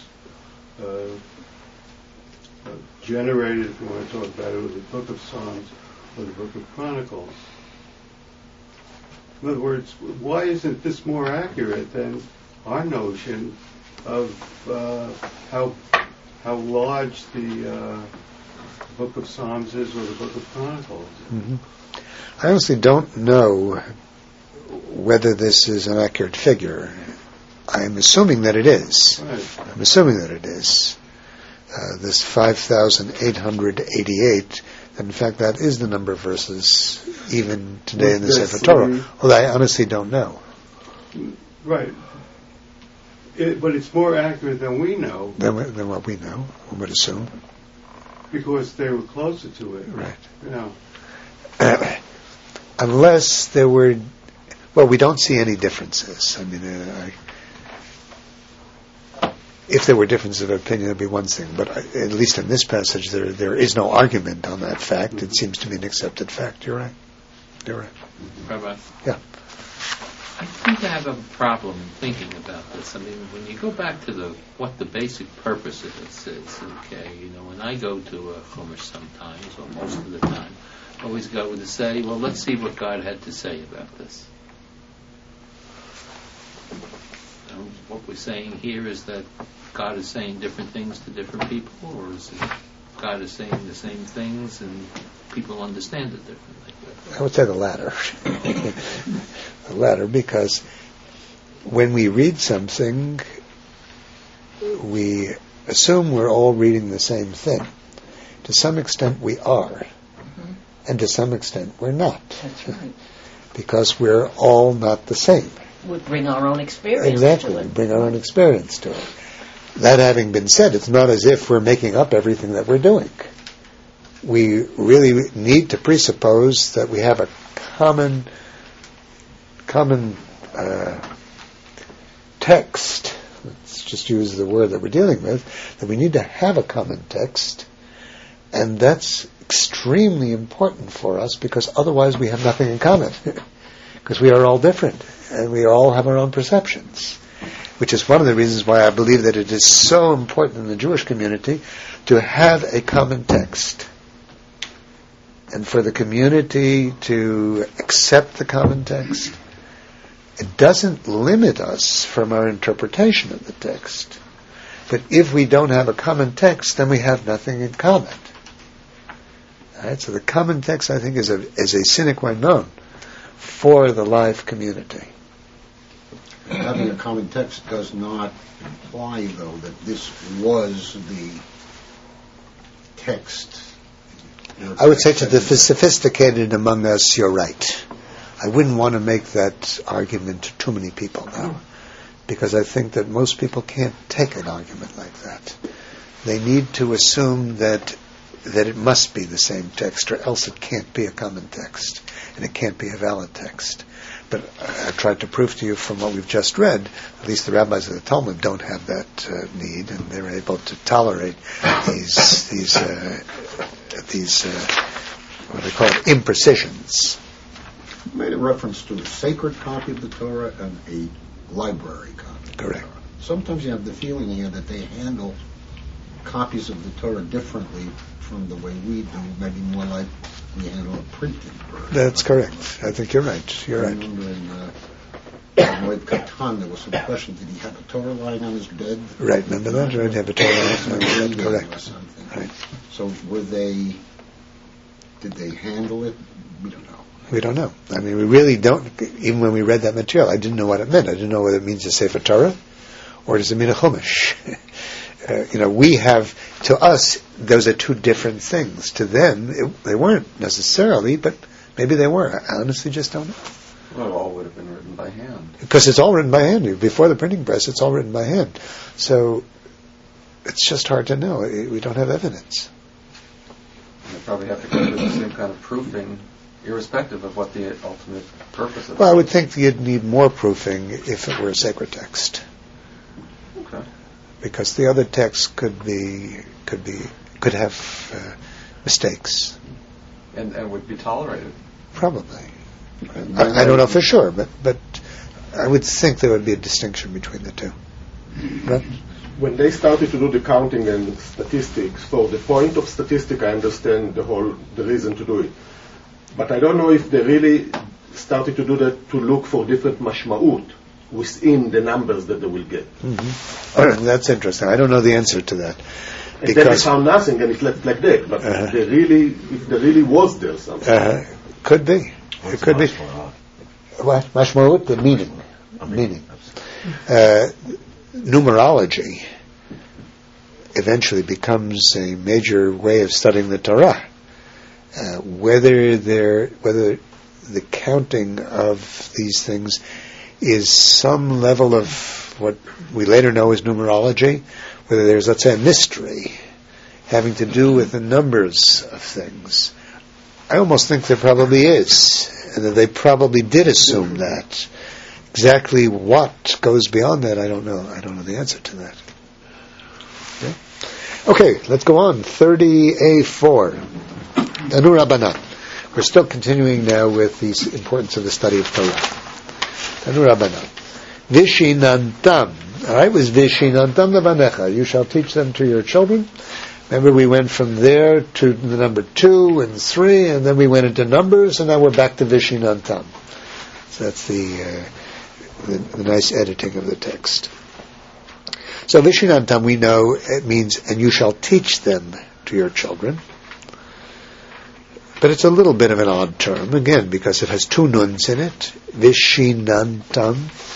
generated, if you want to talk about it, with the Book of Psalms or the Book of Chronicles. In other words, why isn't this more accurate than our notion of how large the Book of Psalms is or the Book of Chronicles? Mm-hmm. I honestly don't know whether this is an accurate figure. I'm assuming that it is. Right. I'm assuming that it is. This 5,888, and in fact that is the number of verses even today in the Sefer Torah, although I honestly don't know. Right. But it's more accurate than we know. Than what we know, one would assume. Because they were closer to it. Right. Yeah. Unless there were, we don't see any differences. I mean, if there were differences of opinion, it would be one thing. But at least in this passage, there is no argument on that fact. Mm-hmm. It seems to be an accepted fact. You're right. Rabbi? Yeah. I think I have a problem thinking about this. I mean, when you go back to what the basic purpose of this is, okay, when I go to a Chumash sometimes, or most of the time, I always go to say, well, let's see what God had to say about this. What we're saying here is that God is saying different things to different people, or is it God is saying the same things and people understand it differently? I would say the latter. The latter, because when we read something, we assume we're all reading the same thing. To some extent we are, and to some extent we're not. That's right. Because we're all not the same. We bring our own experience Exactly, to it. we bring our own experience to it. That having been said, it's not as if we're making up everything that we're doing. We really need to presuppose that we have a common text. Let's just use the word that we're dealing with, that we need to have a common text, and that's extremely important for us, because otherwise we have nothing in common. Because we are all different, and we all have our own perceptions, which is one of the reasons why I believe that it is so important in the Jewish community to have a common text, and for the community to accept the common text. It doesn't limit us from our interpretation of the text, but if we don't have a common text, then we have nothing in common. Right? So the common text, I think, is a sine qua non for the live community. Having a common text does not imply, though, that this was the text. I would say to the sophisticated among us, you're right. I wouldn't want to make that argument to too many people now, because I think that most people can't take an argument like that. They need to assume that it must be the same text, or else it can't be a common text, and it can't be a valid text. But I tried to prove to you from what we've just read, at least the rabbis of the Talmud don't have that need, and they're able to tolerate these what they call imprecisions. You made a reference to a sacred copy of the Torah and a library copy. Correct. Sometimes you have the feeling here that they handle copies of the Torah differently from the way we do, maybe more like we handle a printed version. That's correct. I think you're right. You're I right. remember in Moed Katan, there was some question, did he have a Torah lying on his bed? Right, remember that? Right, have a Torah on his bed. Correct. Or something. Right. So did they handle it? We don't know. We don't know. I mean, we really don't, even when we read that material, I didn't know what it meant. I didn't know whether it means a Sefer Torah, or does it mean a Chumash? We have, to us, those are two different things. To them, they weren't necessarily, but maybe they were. I honestly just don't know. Well, it all would have been written by hand. Because it's all written by hand. Before the printing press, it's all written by hand. So, it's just hard to know. We don't have evidence. And they probably have to go through the same kind of proofing, irrespective of what the ultimate purpose of it is. Well, I would think you'd need more proofing if it were a sacred text. Okay. Because the other text could have mistakes. And would be tolerated. Probably. I don't know for sure, but I would think there would be a distinction between the two. Right? When they started to do the counting and statistics, for the point of statistic, I understand the reason to do it. But I don't know if they really started to do that to look for different mashma'ut within the numbers that they will get. Mm-hmm. That's interesting. I don't know the answer to that. And then they found nothing, and it's left like that. But if there really was there something. Could be. It could be. What? Mashma'ut? The meaning. Meaning. Numerology eventually becomes a major way of studying the Torah. Whether the counting of these things is some level of what we later know as numerology, whether there's, let's say, a mystery having to do with the numbers of things. I almost think there probably is, and that they probably did assume that. Exactly what goes beyond that, I don't know. I don't know the answer to that. Okay, let's go on. 30A4. Tanu Rabbanan. We're still continuing now with the importance of the study of Torah. Tanu Rabbanan. Vishinantam. All right, was Vishinantam levanecha. You shall teach them to your children. Remember, we went from there to the number 2 and 3, and then we went into numbers, and now we're back to Vishinantam. So that's the nice editing of the text. So Vishinantam, we know it means, and you shall teach them to your children. But it's a little bit of an odd term, again, because it has 2 nuns in it. Vishinantam.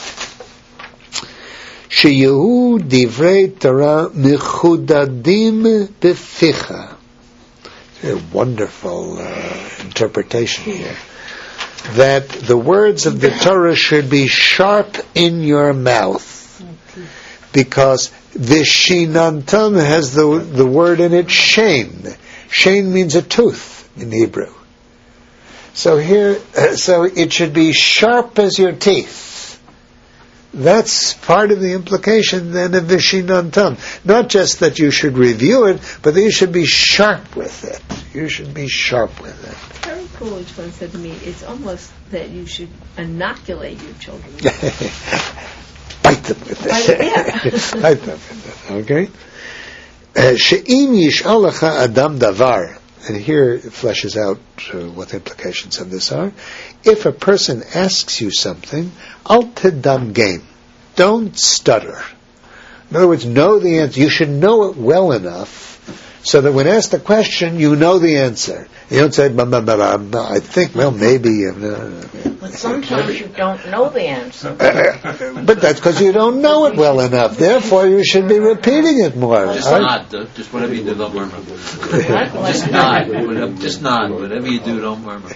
Sheyehu divrei Torah mechudadim beficha. A wonderful interpretation here. That the words of the Torah should be sharp in your mouth. Because Vishinantam has the word in it, shein. Shein means a tooth in Hebrew. So it should be sharp as your teeth. That's part of the implication then of Vishinantam. Not just that you should review it, but that you should be sharp with it. You should be sharp with it. Terry Coolidge once said to me, it's almost that you should inoculate your children. Bite them with it. Bite them with it. Okay? She'im yish'alacha adam davar. And here it fleshes out what the implications of this are. If a person asks you something, al tedam game. Don't stutter. In other words, know the answer. You should know it well enough so that when asked a question, you know the answer. You don't say, I think, well, maybe. But sometimes you don't know the answer. But that's because you don't know it well enough. Therefore, you should be repeating it more. Just nod. Just whatever you do, don't murmur. Just nod. Just nod. Whatever you do, don't murmur.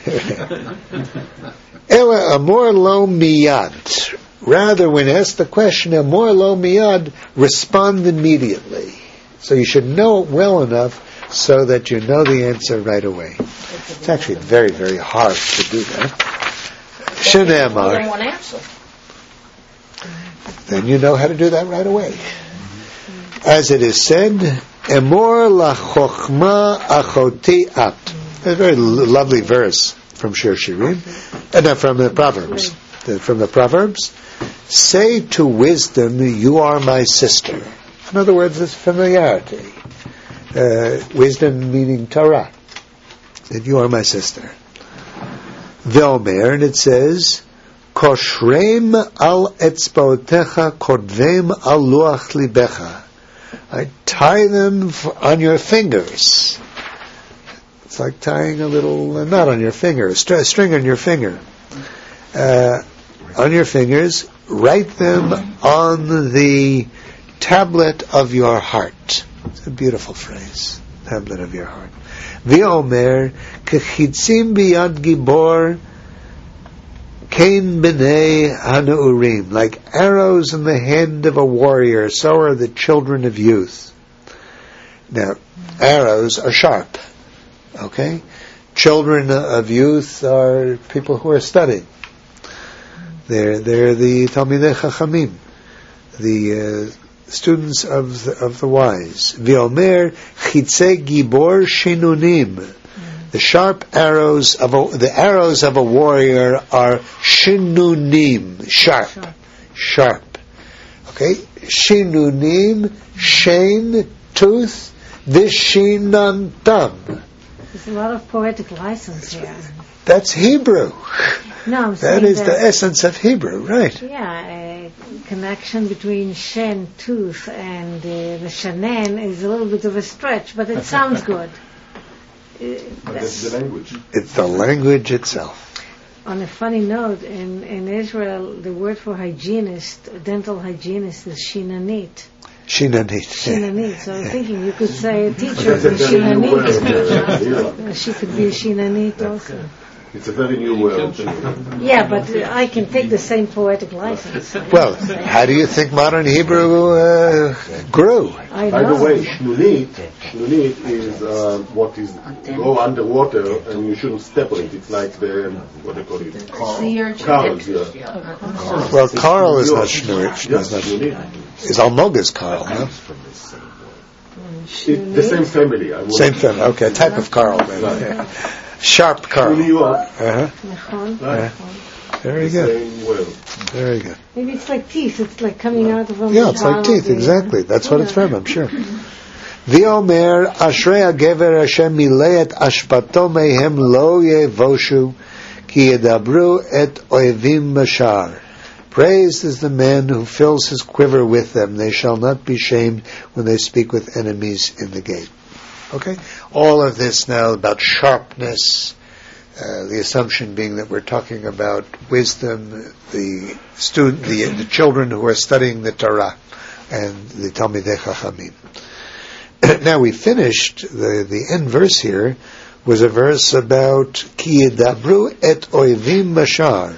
Ela amor lo miyad. Rather, when asked the question, amor lo miyad, respond immediately. So you should know it well enough so that you know the answer right away. It's actually very, very hard to do that. Shenamar. More than one answer. Then you know how to do that right away. As it is said, Emor la chokhma achoti at. A very lovely verse from Shir Shirim, and from the Proverbs. From the Proverbs, say to wisdom, you are my sister. In other words, it's familiarity. Wisdom meaning Torah. That you are my sister. V'omer, and it says, Koshrem al etzbaotecha kodvem al luach libecha. I tie them on your fingers. It's like tying a little knot on your finger, a string on your finger. On your fingers, write them on the tablet of your heart. It's a beautiful phrase. Tablet of your heart. V'omer, kechitzim biyad gibor, kain b'nei hanaurim. Like arrows in the hand of a warrior, so are the children of youth. Now, arrows are sharp. Okay? Children of youth are people who are studying. They're the Talmidei Chachamim, the students of the wise. V'omer chitzei gibor shinunim. The sharp arrows of the arrows of a warrior are shinunim, sharp. Okay, shinunim, shin, tooth, vishinantam. There's a lot of poetic license here. That's Hebrew. No, I'm that saying is the essence of Hebrew, right? Yeah, a connection between shen, tooth, and the shanen is a little bit of a stretch, but it sounds good. That's the language. It's the language itself. On a funny note, in Israel, the word for hygienist, dental hygienist, is shinanit. Shinanit. So I'm thinking you could say a teacher is a shinanit. She could be a shinanit also. It's a very new word. Yeah, but I can take the same poetic license. Well, how do you think modern Hebrew grew? By the way, shnunit is what is go underwater and you shouldn't step on it. It's like the, what do you call it? Carl. Yeah. Well, Carl is not shnunit. Is Almoga's Carl, no? The same family. Same family, okay. A type of Carl, then. Right. Yeah. Sharp Carl. Very good. Very good. Maybe it's like teeth. It's like coming out of a it's like teeth, exactly. That's what it's from, I'm sure. V'omer ashrei hagever Hashem milei et ashpato mehem lo yevoshu ki yedabru et oevim bashar. Praised is the man who fills his quiver with them. They shall not be shamed when they speak with enemies in the gate. Okay? All of this now about sharpness, the assumption being that we're talking about wisdom, the children who are studying the Torah, and the Talmidei Chachamim. Now we finished, the end verse here was a verse about Ki yedabru et oivim bashar.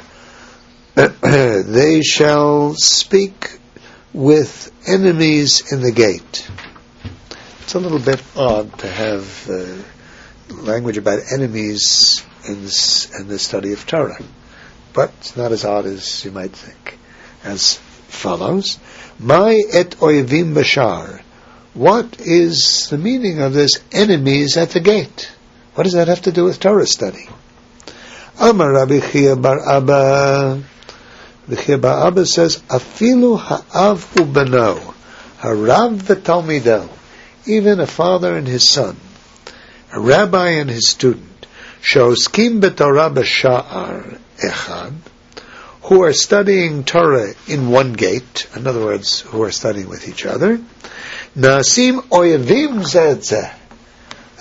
They shall speak with enemies in the gate. It's a little bit odd to have language about enemies in the study of Torah, but it's not as odd as you might think. As follows: Mai et oivim bashar. What is the meaning of this enemies at the gate? What does that have to do with Torah study? Amar Rabbi Chia bar Abba. The Chia bar Abba says, Afilu ha'av u'beno, harav v'talmido. Even a father and his son, a rabbi and his student, shoskim b'torah b'sha'ar echad, who are studying Torah in one gate, in other words, who are studying with each other, nasim oyevim zeh.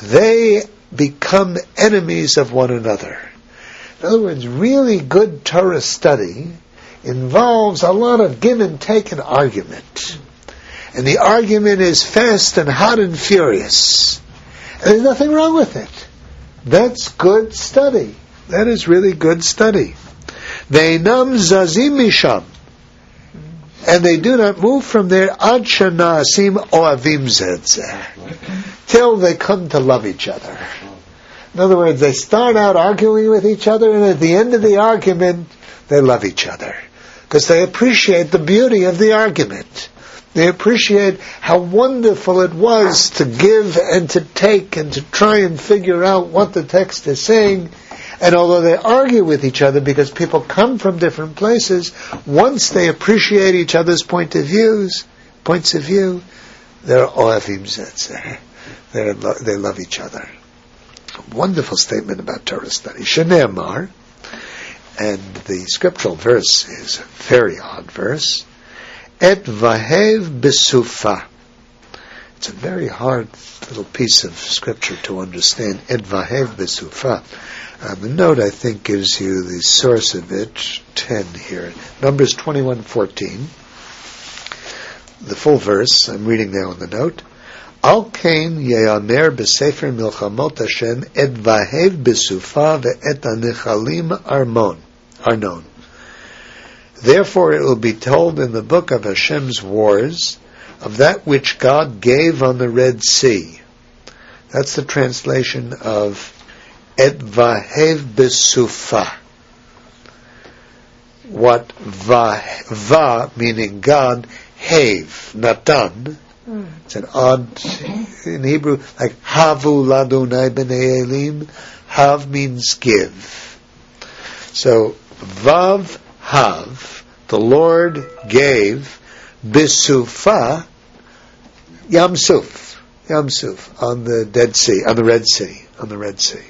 they become enemies of one another. In other words, really good Torah study involves a lot of give and take and argument. And the argument is fast and hot and furious. And there's nothing wrong with it. That's good study. That is really good study. Ve'inam zazim misham. And they do not move from there ad shana'asim oavim zeh till they come to love each other. In other words, they start out arguing with each other, and at the end of the argument, they love each other. Because they appreciate the beauty of the argument. They appreciate how wonderful it was to give and to take and to try and figure out what the text is saying. And although they argue with each other because people come from different places, once they appreciate each other's points of view, they're oavim zetzeh. They love each other. A wonderful statement about Torah study. Shene'emar, and the scriptural verse is a very odd verse. Et vahev besufa. It's a very hard little piece of scripture to understand. Et vahev besufa. The note, I think, gives you the source of it, 10 here. Numbers 21:14. The full verse, I'm reading now in the note. Al kain ye'amer b'sefer milchamot Hashem et vahev besufa ve'et hanechalim arnon. Therefore it will be told in the book of Hashem's wars of that which God gave on the Red Sea. That's the translation of Et vahev besufa. What va meaning God, hev, natan. It's an odd in Hebrew, like havu ladonai b'nei elim. Hav means give. So vav hav, the Lord gave besufa Yamsuf on the Dead Sea, on the Red Sea.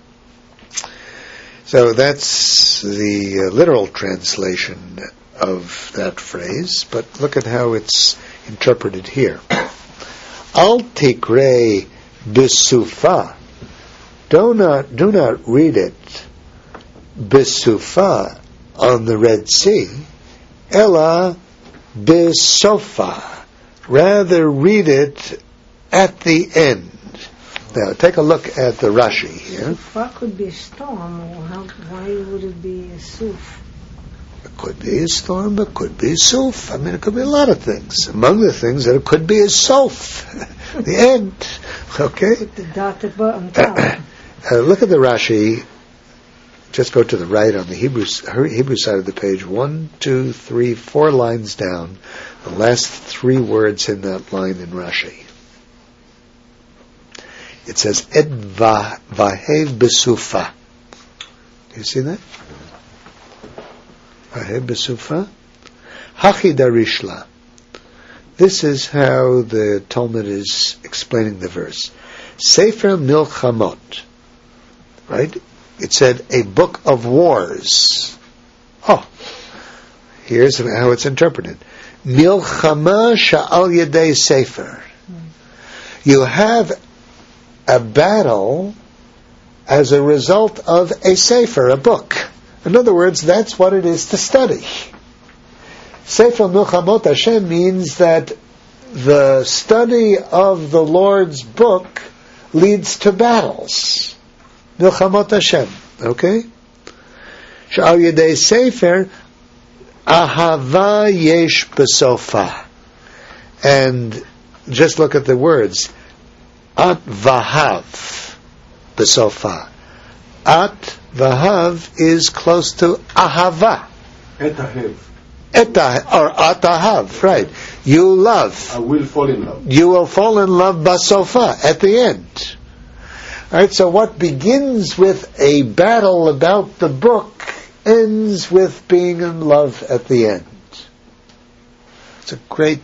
So that's the literal translation of that phrase, but look at how it's interpreted here. Al tikrei besufa. Do not read it besufa on the Red Sea. Ella besofa. Rather read it at the end. Now, take a look at the Rashi here. Sufa could be a storm. Why would it be a suf? It could be a storm, it could be a suf. I mean, it could be a lot of things. Among the things that it could be a sof. The end. Okay? With the dotted on top. Look at the Rashi. Just go to the right on the Hebrew side of the page. 1, 2, 3, 4 lines down. The last 3 words in that line in Rashi. It says, Et vahev besufa. Do you see that? Vahev besufa. Hachi darishla. This is how the Talmud is explaining the verse. Sefer milchamot. Right? It said, a book of wars. Oh, here's how it's interpreted. Milchama sha'al yedei sefer. You have a battle as a result of a sefer, a book. In other words, that's what it is to study. Sefer Milchamot Hashem means that the study of the Lord's book leads to battles. Milchamot Hashem, okay? Sha'al yedei sefer ahava yesh besofa. And just look at the words. At vahav besofa. At vahav is close to ahava. Etahev. Or atahav, right. You love. I will fall in love. You will fall in love basofa, at the end. Alright, so what begins with a battle about the book ends with being in love at the end. It's a great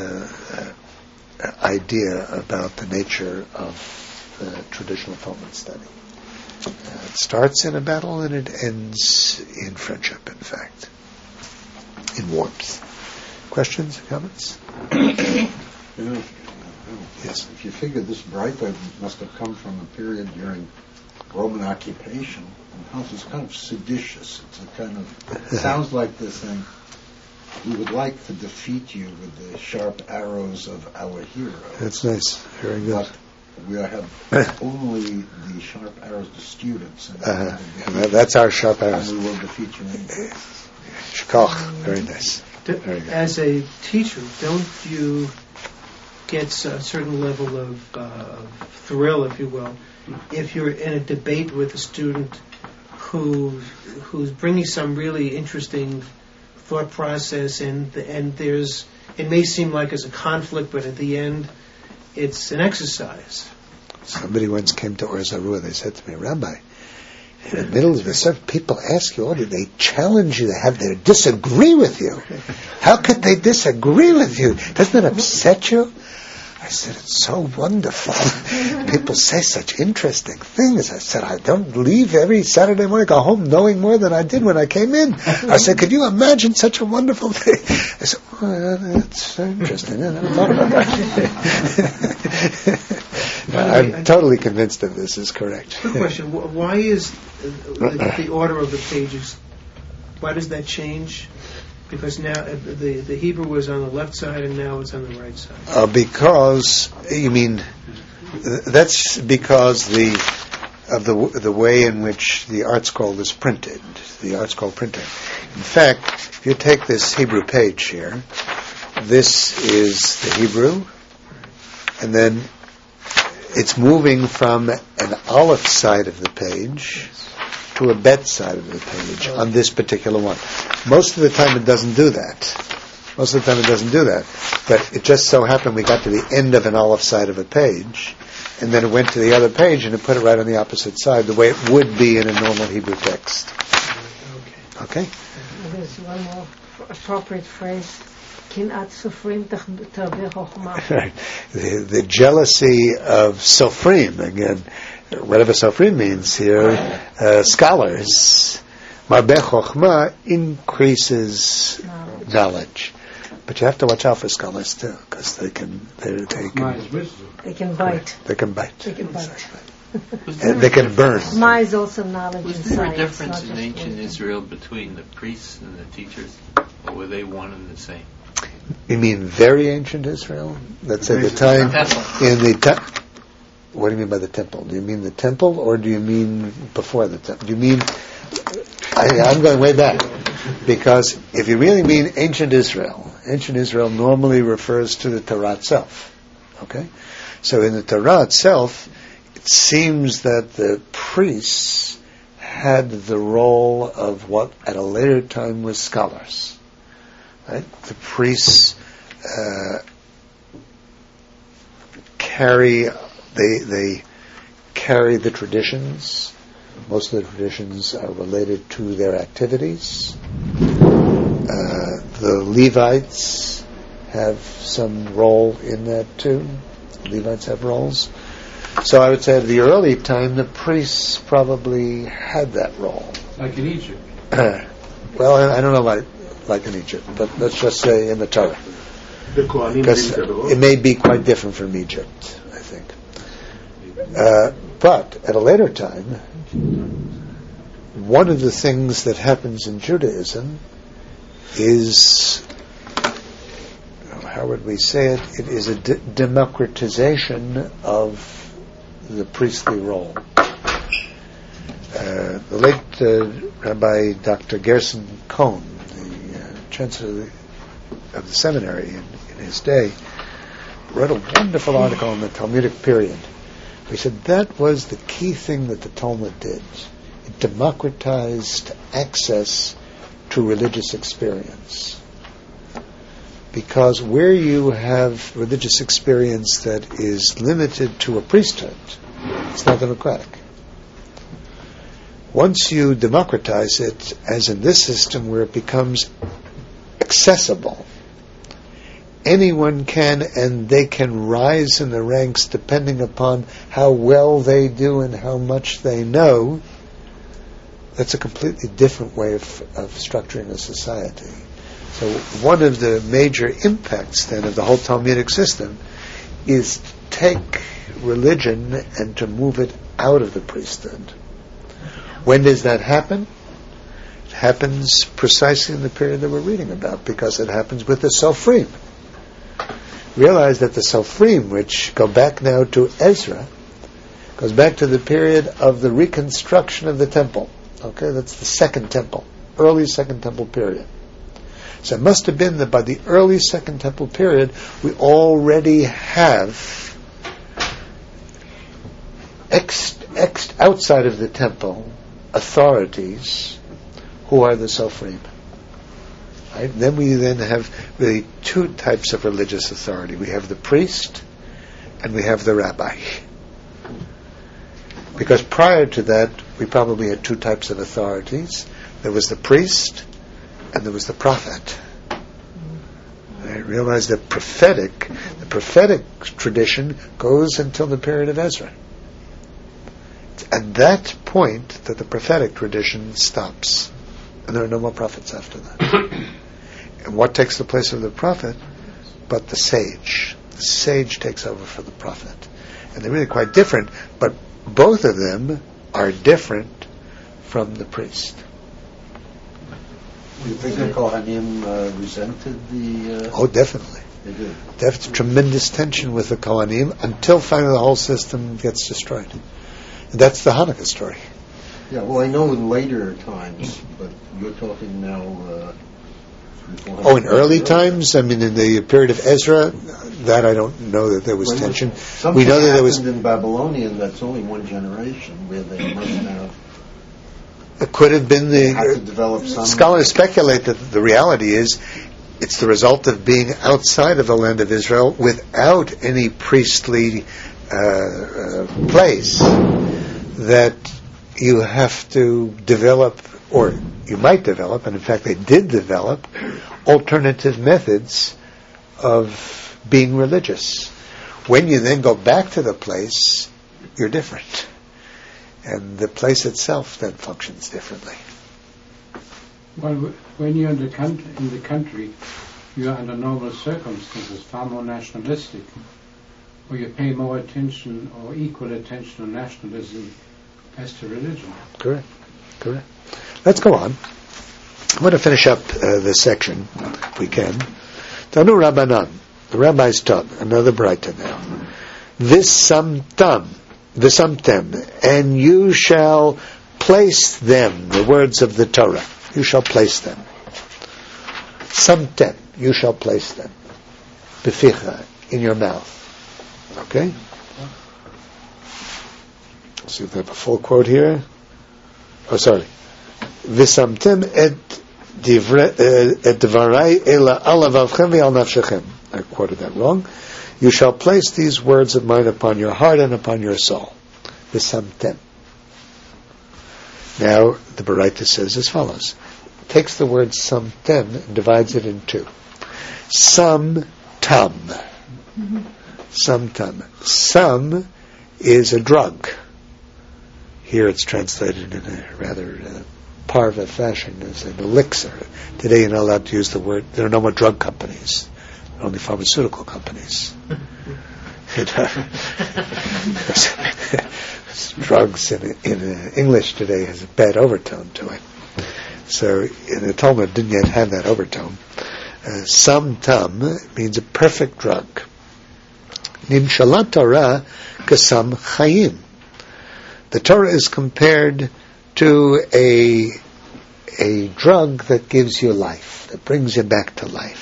idea about the nature of the traditional Talmud study. It starts in a battle and it ends in friendship, in fact. In warmth. Questions, comments? Yes. If you figure this Breita must have come from a period during Roman occupation, and the house is kind of seditious. It's a kind of, it sounds like this thing, we would like to defeat you with the sharp arrows of our hero. That's nice. Very good. But we have only the sharp arrows to students. And that's our sharp arrows. And we will defeat you anyway. Shkoch. Very nice. Very good. As a teacher, don't you get a certain level of thrill, if you will, if you're in a debate with a student who's bringing some really interesting thought process, and there's, it may seem like it's a conflict, but at the end, it's an exercise. Somebody once came to Or Zarua. They said to me, Rabbi, in the middle of the subject, people ask you, they challenge you, they disagree with you. How could they disagree with you? Doesn't it upset you? I said, it's so wonderful. People say such interesting things. I said, I don't leave every Saturday morning, go home knowing more than I did when I came in. I said, could you imagine such a wonderful thing? I said, that's so interesting. I never thought about that. I'm totally convinced that this is correct. Quick question. Why is the order of the pages, why does that change? Because now the Hebrew was on the left side and now it's on the right side. Because that's because of the way in which the art scroll is printed, the art scroll printing. In fact, if you take this Hebrew page here, this is the Hebrew, and then it's moving from an Aleph side of the page to a Bet side of the page on this particular one. Most of the time it doesn't do that. But it just so happened we got to the end of an Aleph side of a page, and then it went to the other page and it put it right on the opposite side, the way it would be in a normal Hebrew text. Okay? There's one more appropriate phrase. Kinat Sofrim Tarbeh Chochmah. Right. The jealousy of Sofrim, again, whatever Sofrim means here, scholars. Marbeh Chochmah increases knowledge. But you have to watch out for scholars too, because they can bite. They can bite. And they can burn. Ma is also knowledge. Was and there a science, difference not in just ancient wisdom. Israel between the priests and the teachers, or were they one and the same? You mean very ancient Israel? That's at the time in the what do you mean by the temple? Do you mean the temple, or do you mean before the temple? Do you mean? I'm going way back, because if you really mean ancient Israel normally refers to the Torah itself. Okay, so in the Torah itself, it seems that the priests had the role of what at a later time was scholars. Right? The priests carry the traditions. Most of the traditions are related to their activities. The Levites have some role in that too. Levites have roles. So I would say at the early time, the priests probably had that role. Like in Egypt. Well, I don't know like in Egypt, but let's just say in the Torah. Because it may be quite different from Egypt, I think. But at a later time, one of the things that happens in Judaism is, how would we say it? It is a democratization of the priestly role. The late Rabbi Dr. Gerson Cohn, the chancellor of the seminary in his day, wrote a wonderful article on the Talmudic period. He said that was the key thing that the Talmud did. It democratized access to religious experience. Because where you have religious experience that is limited to a priesthood, it's not democratic. Once you democratize it, as in this system where it becomes accessible, anyone can, and they can rise in the ranks depending upon how well they do and how much they know. That's a completely different way of structuring a society. So one of the major impacts then of the whole Talmudic system is take religion and to move it out of the priesthood. When does that happen? It happens precisely in the period that we're reading about, because it happens with the Sofrim. Realize that the Sofrim, which go back now to Ezra, goes back to the period of the reconstruction of the temple. Okay, that's the Second Temple, early Second Temple period. So it must have been that by the early Second Temple period, we already have outside of the temple authorities who are the Sofrim. Right? Then we have really two types of religious authority. We have the priest and we have the rabbi. Because prior to that, we probably had two types of authorities. There was the priest and there was the prophet. I realize that the prophetic tradition goes until the period of Ezra. It's at that point that the prophetic tradition stops. And there are no more prophets after that. And what takes the place of the prophet? But the sage. The sage takes over for the prophet. And they're really quite different, but both of them are different from the priest. Do you think the Kohanim resented the... Oh, definitely. They did. There's tremendous tension with the Kohanim until finally the whole system gets destroyed. And that's the Hanukkah story. Yeah, well, I know in later times, but you're talking now... in early times? I mean, in the period of Ezra, that I don't know that there was tension. We know that there was... in Babylonian, that's only one generation, where they must have... It could have been Scholars speculate that the reality is it's the result of being outside of the land of Israel without any priestly place that you have to develop, or you might develop, and in fact they did develop, alternative methods of being religious. When you then go back to the place, you're different. And the place itself then functions differently. Well, when you're in the country, you're under normal circumstances far more nationalistic, or you pay more attention or equal attention to nationalism as to religion. Correct. Let's go on. I'm going to finish up this section, if we can. Tanu Rabbanan, the rabbis taught, another Braita now. Visamtem, and you shall place them, the words of the Torah. You shall place them. Samtem, you shall place them. Beficha, in your mouth. Okay? Let's see if I have a full quote here. Oh, sorry. Visamtem et dvarai ela alavavchem ve'al nafshechem. I quoted that wrong. You shall place these words of mine upon your heart and upon your soul. Visamtem. Now, the Baraita says as follows. Takes the word samtem and divides it in two. Samtam. Samtam. Sam is a drug. Here it's translated in a rather parva fashion as an elixir. Today you're not allowed to use the word. There are no more drug companies. Only pharmaceutical companies. Drugs in English today has a bad overtone to it. So in the Talmud didn't yet have that overtone. Samtam means a perfect drug. Nimshalat Torah kasam chayim. The Torah is compared to a drug that gives you life, that brings you back to life.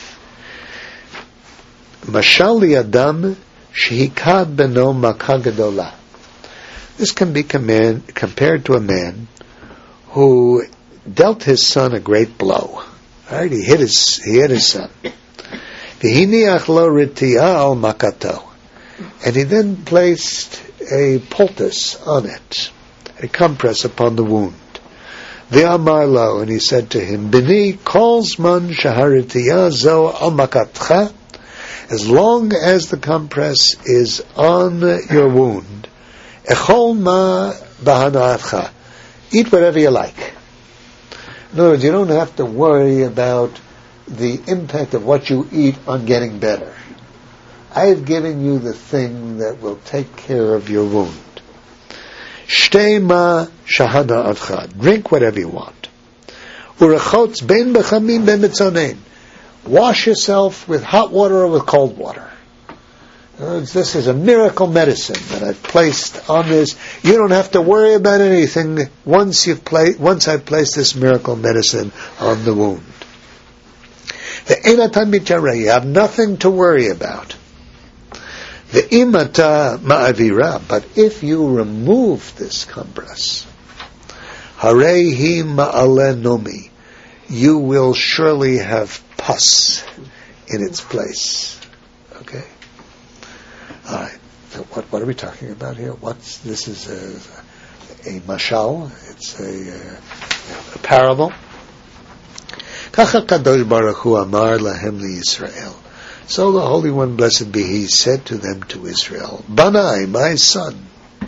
Mashal Adam Shehikad Beno Makah Gedola. This can be compared to a man who dealt his son a great blow. Right? He hit his son. V'hiniach lo ritia al makato. And he then placed a poultice on it, a compress upon the wound. V'amar lo, and he said to him, Bini kol zman shaharitiya zo al makatcha. As long as the compress is on your wound, echol ma bahanatcha. Eat whatever you like. In other words, you don't have to worry about the impact of what you eat on getting better. I have given you the thing that will take care of your wound. Shtema shahada adcha. Drink whatever you want. Urechotz ben bechamim ben mitzonein. Wash yourself with hot water or with cold water. In other words, this is a miracle medicine that I've placed on this. You don't have to worry about anything once I've placed this miracle medicine on the wound. The enatan bitareh, you have nothing to worry about. The imata ma'avira, but if you remove this compress, harehi ma'ale nomi, you will surely have pus in its place. Okay? Alright. So what are we talking about here? This is a mashal, it's a parable. Kacha Kadosh Baruch Hu amar lahem li Yisrael. So the Holy One, blessed be He, said to them, to Israel, Banai, my sons,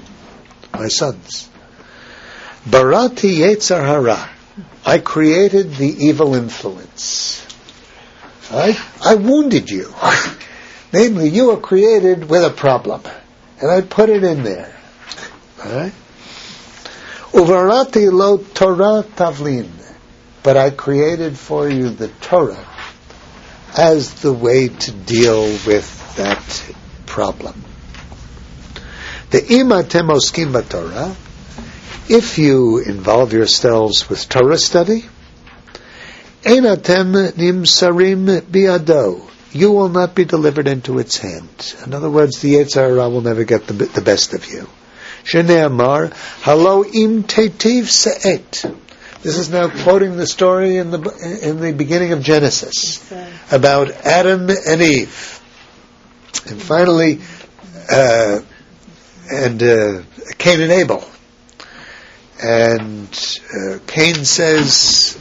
Barati Yetzar Hara, I created the evil influence. I wounded you. Namely, you were created with a problem, and I put it in there. Alright? Uvarati lo Torah tavlin, but I created for you the Torah as the way to deal with that problem. The imatem oskim b'Torah, if you involve yourselves with Torah study, enatem nimsarim biado, you will not be delivered into its hand. In other words, the Yetzer Hara will never get the best of you. Shnei Amar, halo im tetiv se'et. This is now quoting the story in the beginning of Genesis about Adam and Eve, and finally, Cain and Abel. And Cain says,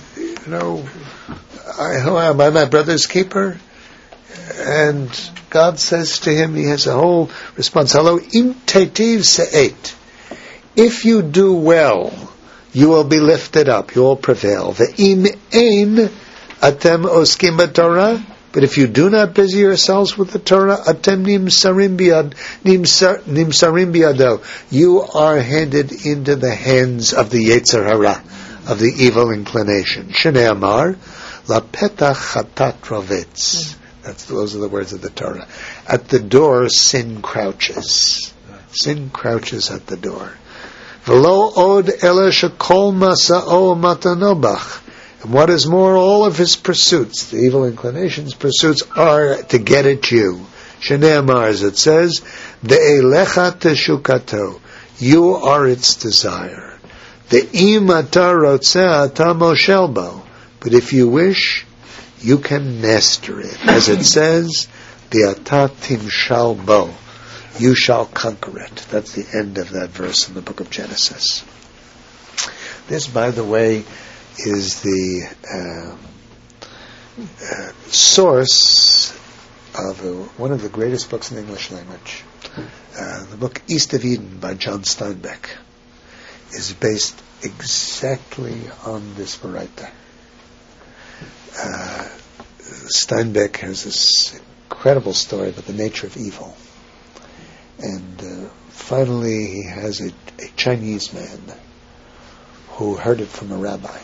who am I, my brother's keeper? And God says to him, he has a whole response. Halo im tetiv se'et. If you do well, you will be lifted up, you will prevail. Ve'im ein atem oskim b'Torah, but if you do not busy yourselves with the Torah, atem nimsarim biyado, you are handed into the hands of the Yetzer Hara, of the evil inclination. Shnei Amar, lapetach chatat rovetz. Those are the words of the Torah. At the door, sin crouches. Sin crouches at the door. V'lo od ela shekol masa'o matanobach. And what is more, all of his pursuits, the evil inclinations' pursuits, are to get at you. Shnei Amar, as it says, de'elecha teshukato. You are its desire. Ve'im ata rotzeh ata moshel bo. But if you wish, you can master it. As it says, ve'ata timshal bo. You shall conquer it. That's the end of that verse in the book of Genesis. This, by the way, is the source of one of the greatest books in the English language. The book East of Eden by John Steinbeck is based exactly on this Baraita. Steinbeck has this incredible story about the nature of evil. And finally he has a Chinese man who heard it from a rabbi.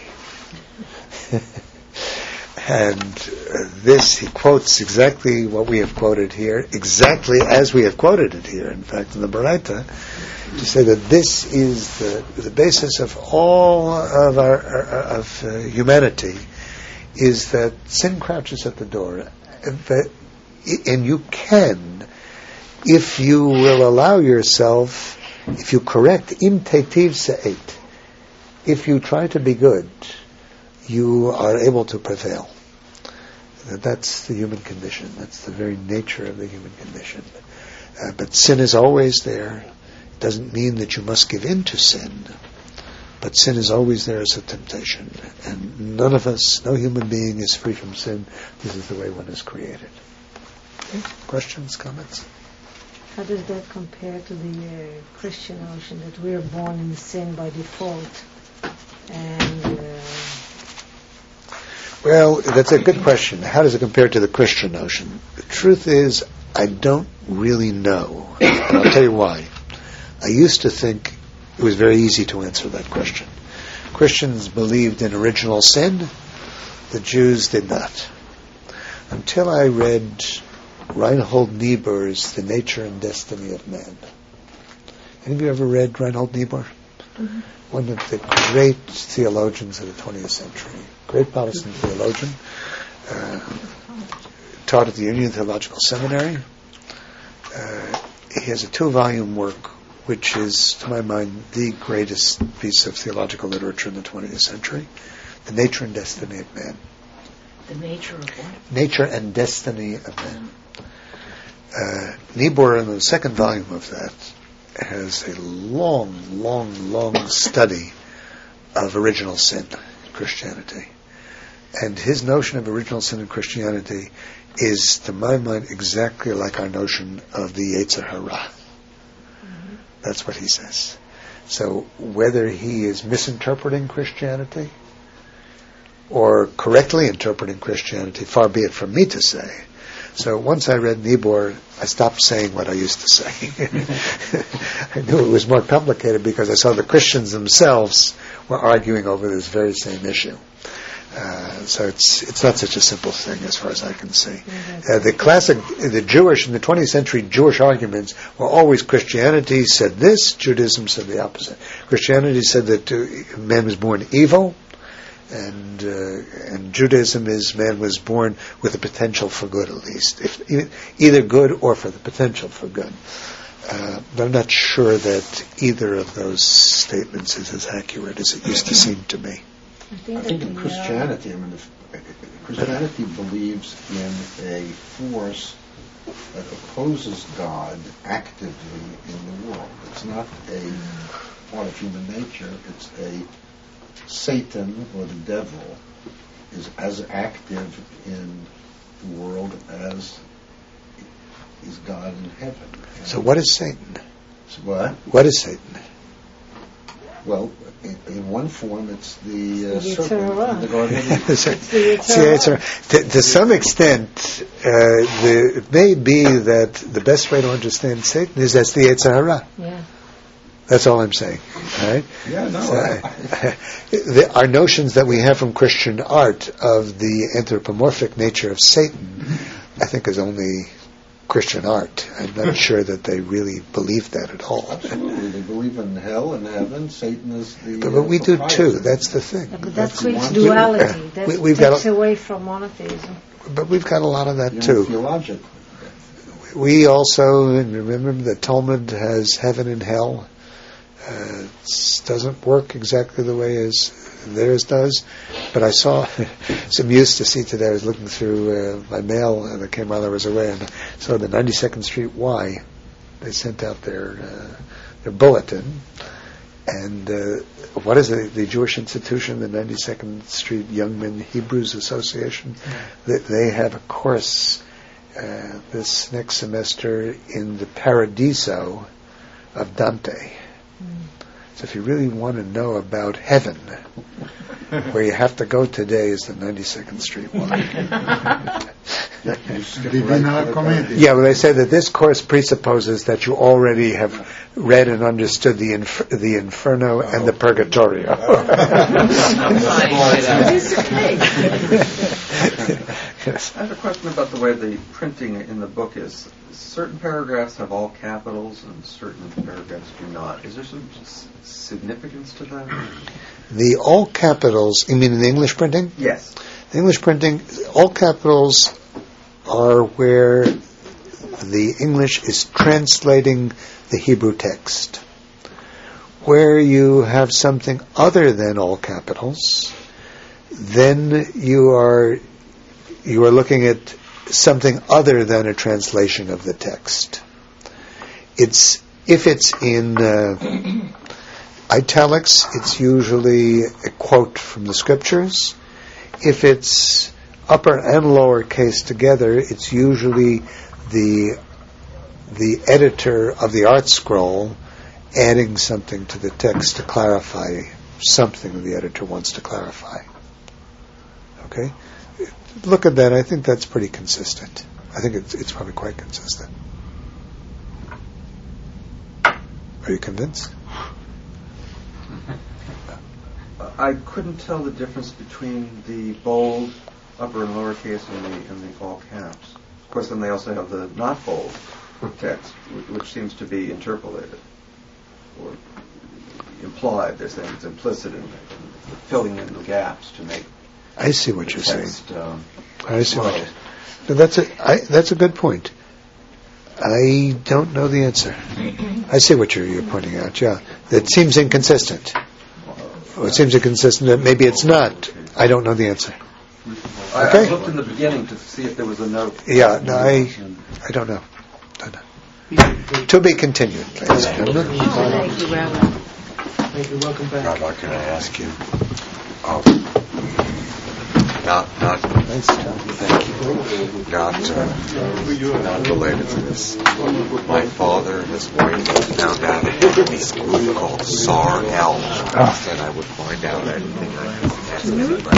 And this, he quotes exactly what we have quoted here, exactly as we have quoted it here, in fact, in the Baraita, to say that this is the basis of all of our humanity, is that sin crouches at the door, and you can, if you will allow yourself, if you correct im tetiv se'et, if you try to be good, you are able to prevail. That's the human condition. That's the very nature of the human condition. But sin is always there. It doesn't mean that you must give in to sin, but sin is always there as a temptation. And none of us, no human being is free from sin. This is the way one is created. Okay. Questions, comments? How does that compare to the Christian notion that we are born in sin by default? And well, that's a good question. How does it compare to the Christian notion? The truth is, I don't really know. And I'll tell you why. I used to think it was very easy to answer that question. Christians believed in original sin. The Jews did not. Until I read Reinhold Niebuhr's The Nature and Destiny of Man. Any of you ever read Reinhold Niebuhr? Mm-hmm. One of the great theologians of the 20th century. Great Protestant theologian. Taught at the Union Theological Seminary. He has a 2-volume work which is, to my mind, the greatest piece of theological literature in the 20th century. The Nature and Destiny of Man. The nature of what? Nature and Destiny of Man. Niebuhr, in the 2nd volume of that, has a long study of original sin in Christianity. And his notion of original sin in Christianity is, to my mind, exactly like our notion of the Yetzer Hara. Mm-hmm. That's what he says. So whether he is misinterpreting Christianity or correctly interpreting Christianity, far be it from me to say. So once I read Niebuhr, I stopped saying what I used to say. I knew it was more complicated because I saw the Christians themselves were arguing over this very same issue. So it's not such a simple thing as far as I can see. The Jewish, in the 20th century, Jewish arguments were always Christianity said this, Judaism said the opposite. Christianity said that man was born evil, and Judaism is man was born with a potential for good, at least, either good or for the potential for good. But I'm not sure that either of those statements is as accurate as it used to seem to me. I think in Christianity, Christianity believes in a force that opposes God actively in the world. It's not a part of human nature. It's a Satan or the devil is as active in the world as is God in heaven. So what is Satan? What? What is Satan? Well, in one form, it's the serpent in the Garden of Eden. To some extent, it may be that the best way to understand Satan is as the Yetzer Hara. Yeah. That's all I'm saying. Right? Yeah, no. So, our notions that we have from Christian art of the anthropomorphic nature of Satan, I think, is only Christian art. I'm not sure that they really believe that at all. Absolutely. They believe in hell and heaven. Satan is the... But we do too. That's the thing. Yeah, but that creates duality. That takes away from monotheism. But we've got a lot of that too. Theologically. We also, remember the Talmud has heaven and hell. It doesn't work exactly the way as theirs does, but I saw some used to see today. I was looking through my mail that came while I was away, and I saw the 92nd Street Y. They sent out their bulletin, and what is it? The Jewish institution, the 92nd Street Young Men Hebrews Association. They have a course this next semester in the Paradiso of Dante. So if you really want to know about heaven, where you have to go today is the 92nd Street one. Yeah, well, they say that this course presupposes that you already have read and understood the Inferno and the Purgatorio. Yes. I have a question about the way the printing in the book is. Certain paragraphs have all capitals and certain paragraphs do not. Is there some significance to that? The all capitals, you mean in the English printing? Yes. The English printing, all capitals are where the English is translating the Hebrew text. Where you have something other than all capitals, then you are looking at something other than a translation of the text. If it's in italics, it's usually a quote from the scriptures. If it's upper and lower case together, it's usually the editor of the art scroll adding something to the text to clarify something the editor wants to clarify. Okay? Look at that. I think that's pretty consistent. I think it's probably quite consistent. Are you convinced? I couldn't tell the difference between the bold, upper and lowercase, and the all caps. Of course, then they also have the not bold text, which seems to be interpolated or implied. They're saying it's implicit in filling in the gaps to make. I see what you're text, saying. I see what you're saying. That's a good point. I don't know the answer. I see what you're pointing out. Yeah, it seems inconsistent. Or it seems inconsistent that maybe it's not. I don't know the answer. I looked in the beginning to see if there was a note. Yeah, no, I don't know. To be continued, ladies and gentlemen. Thank you, Rabbi. Thank you. Welcome back. Rabbi, can I ask you? Not related to this. My father and his wife found out about this group called SAR-L. Said I would find out anything I could.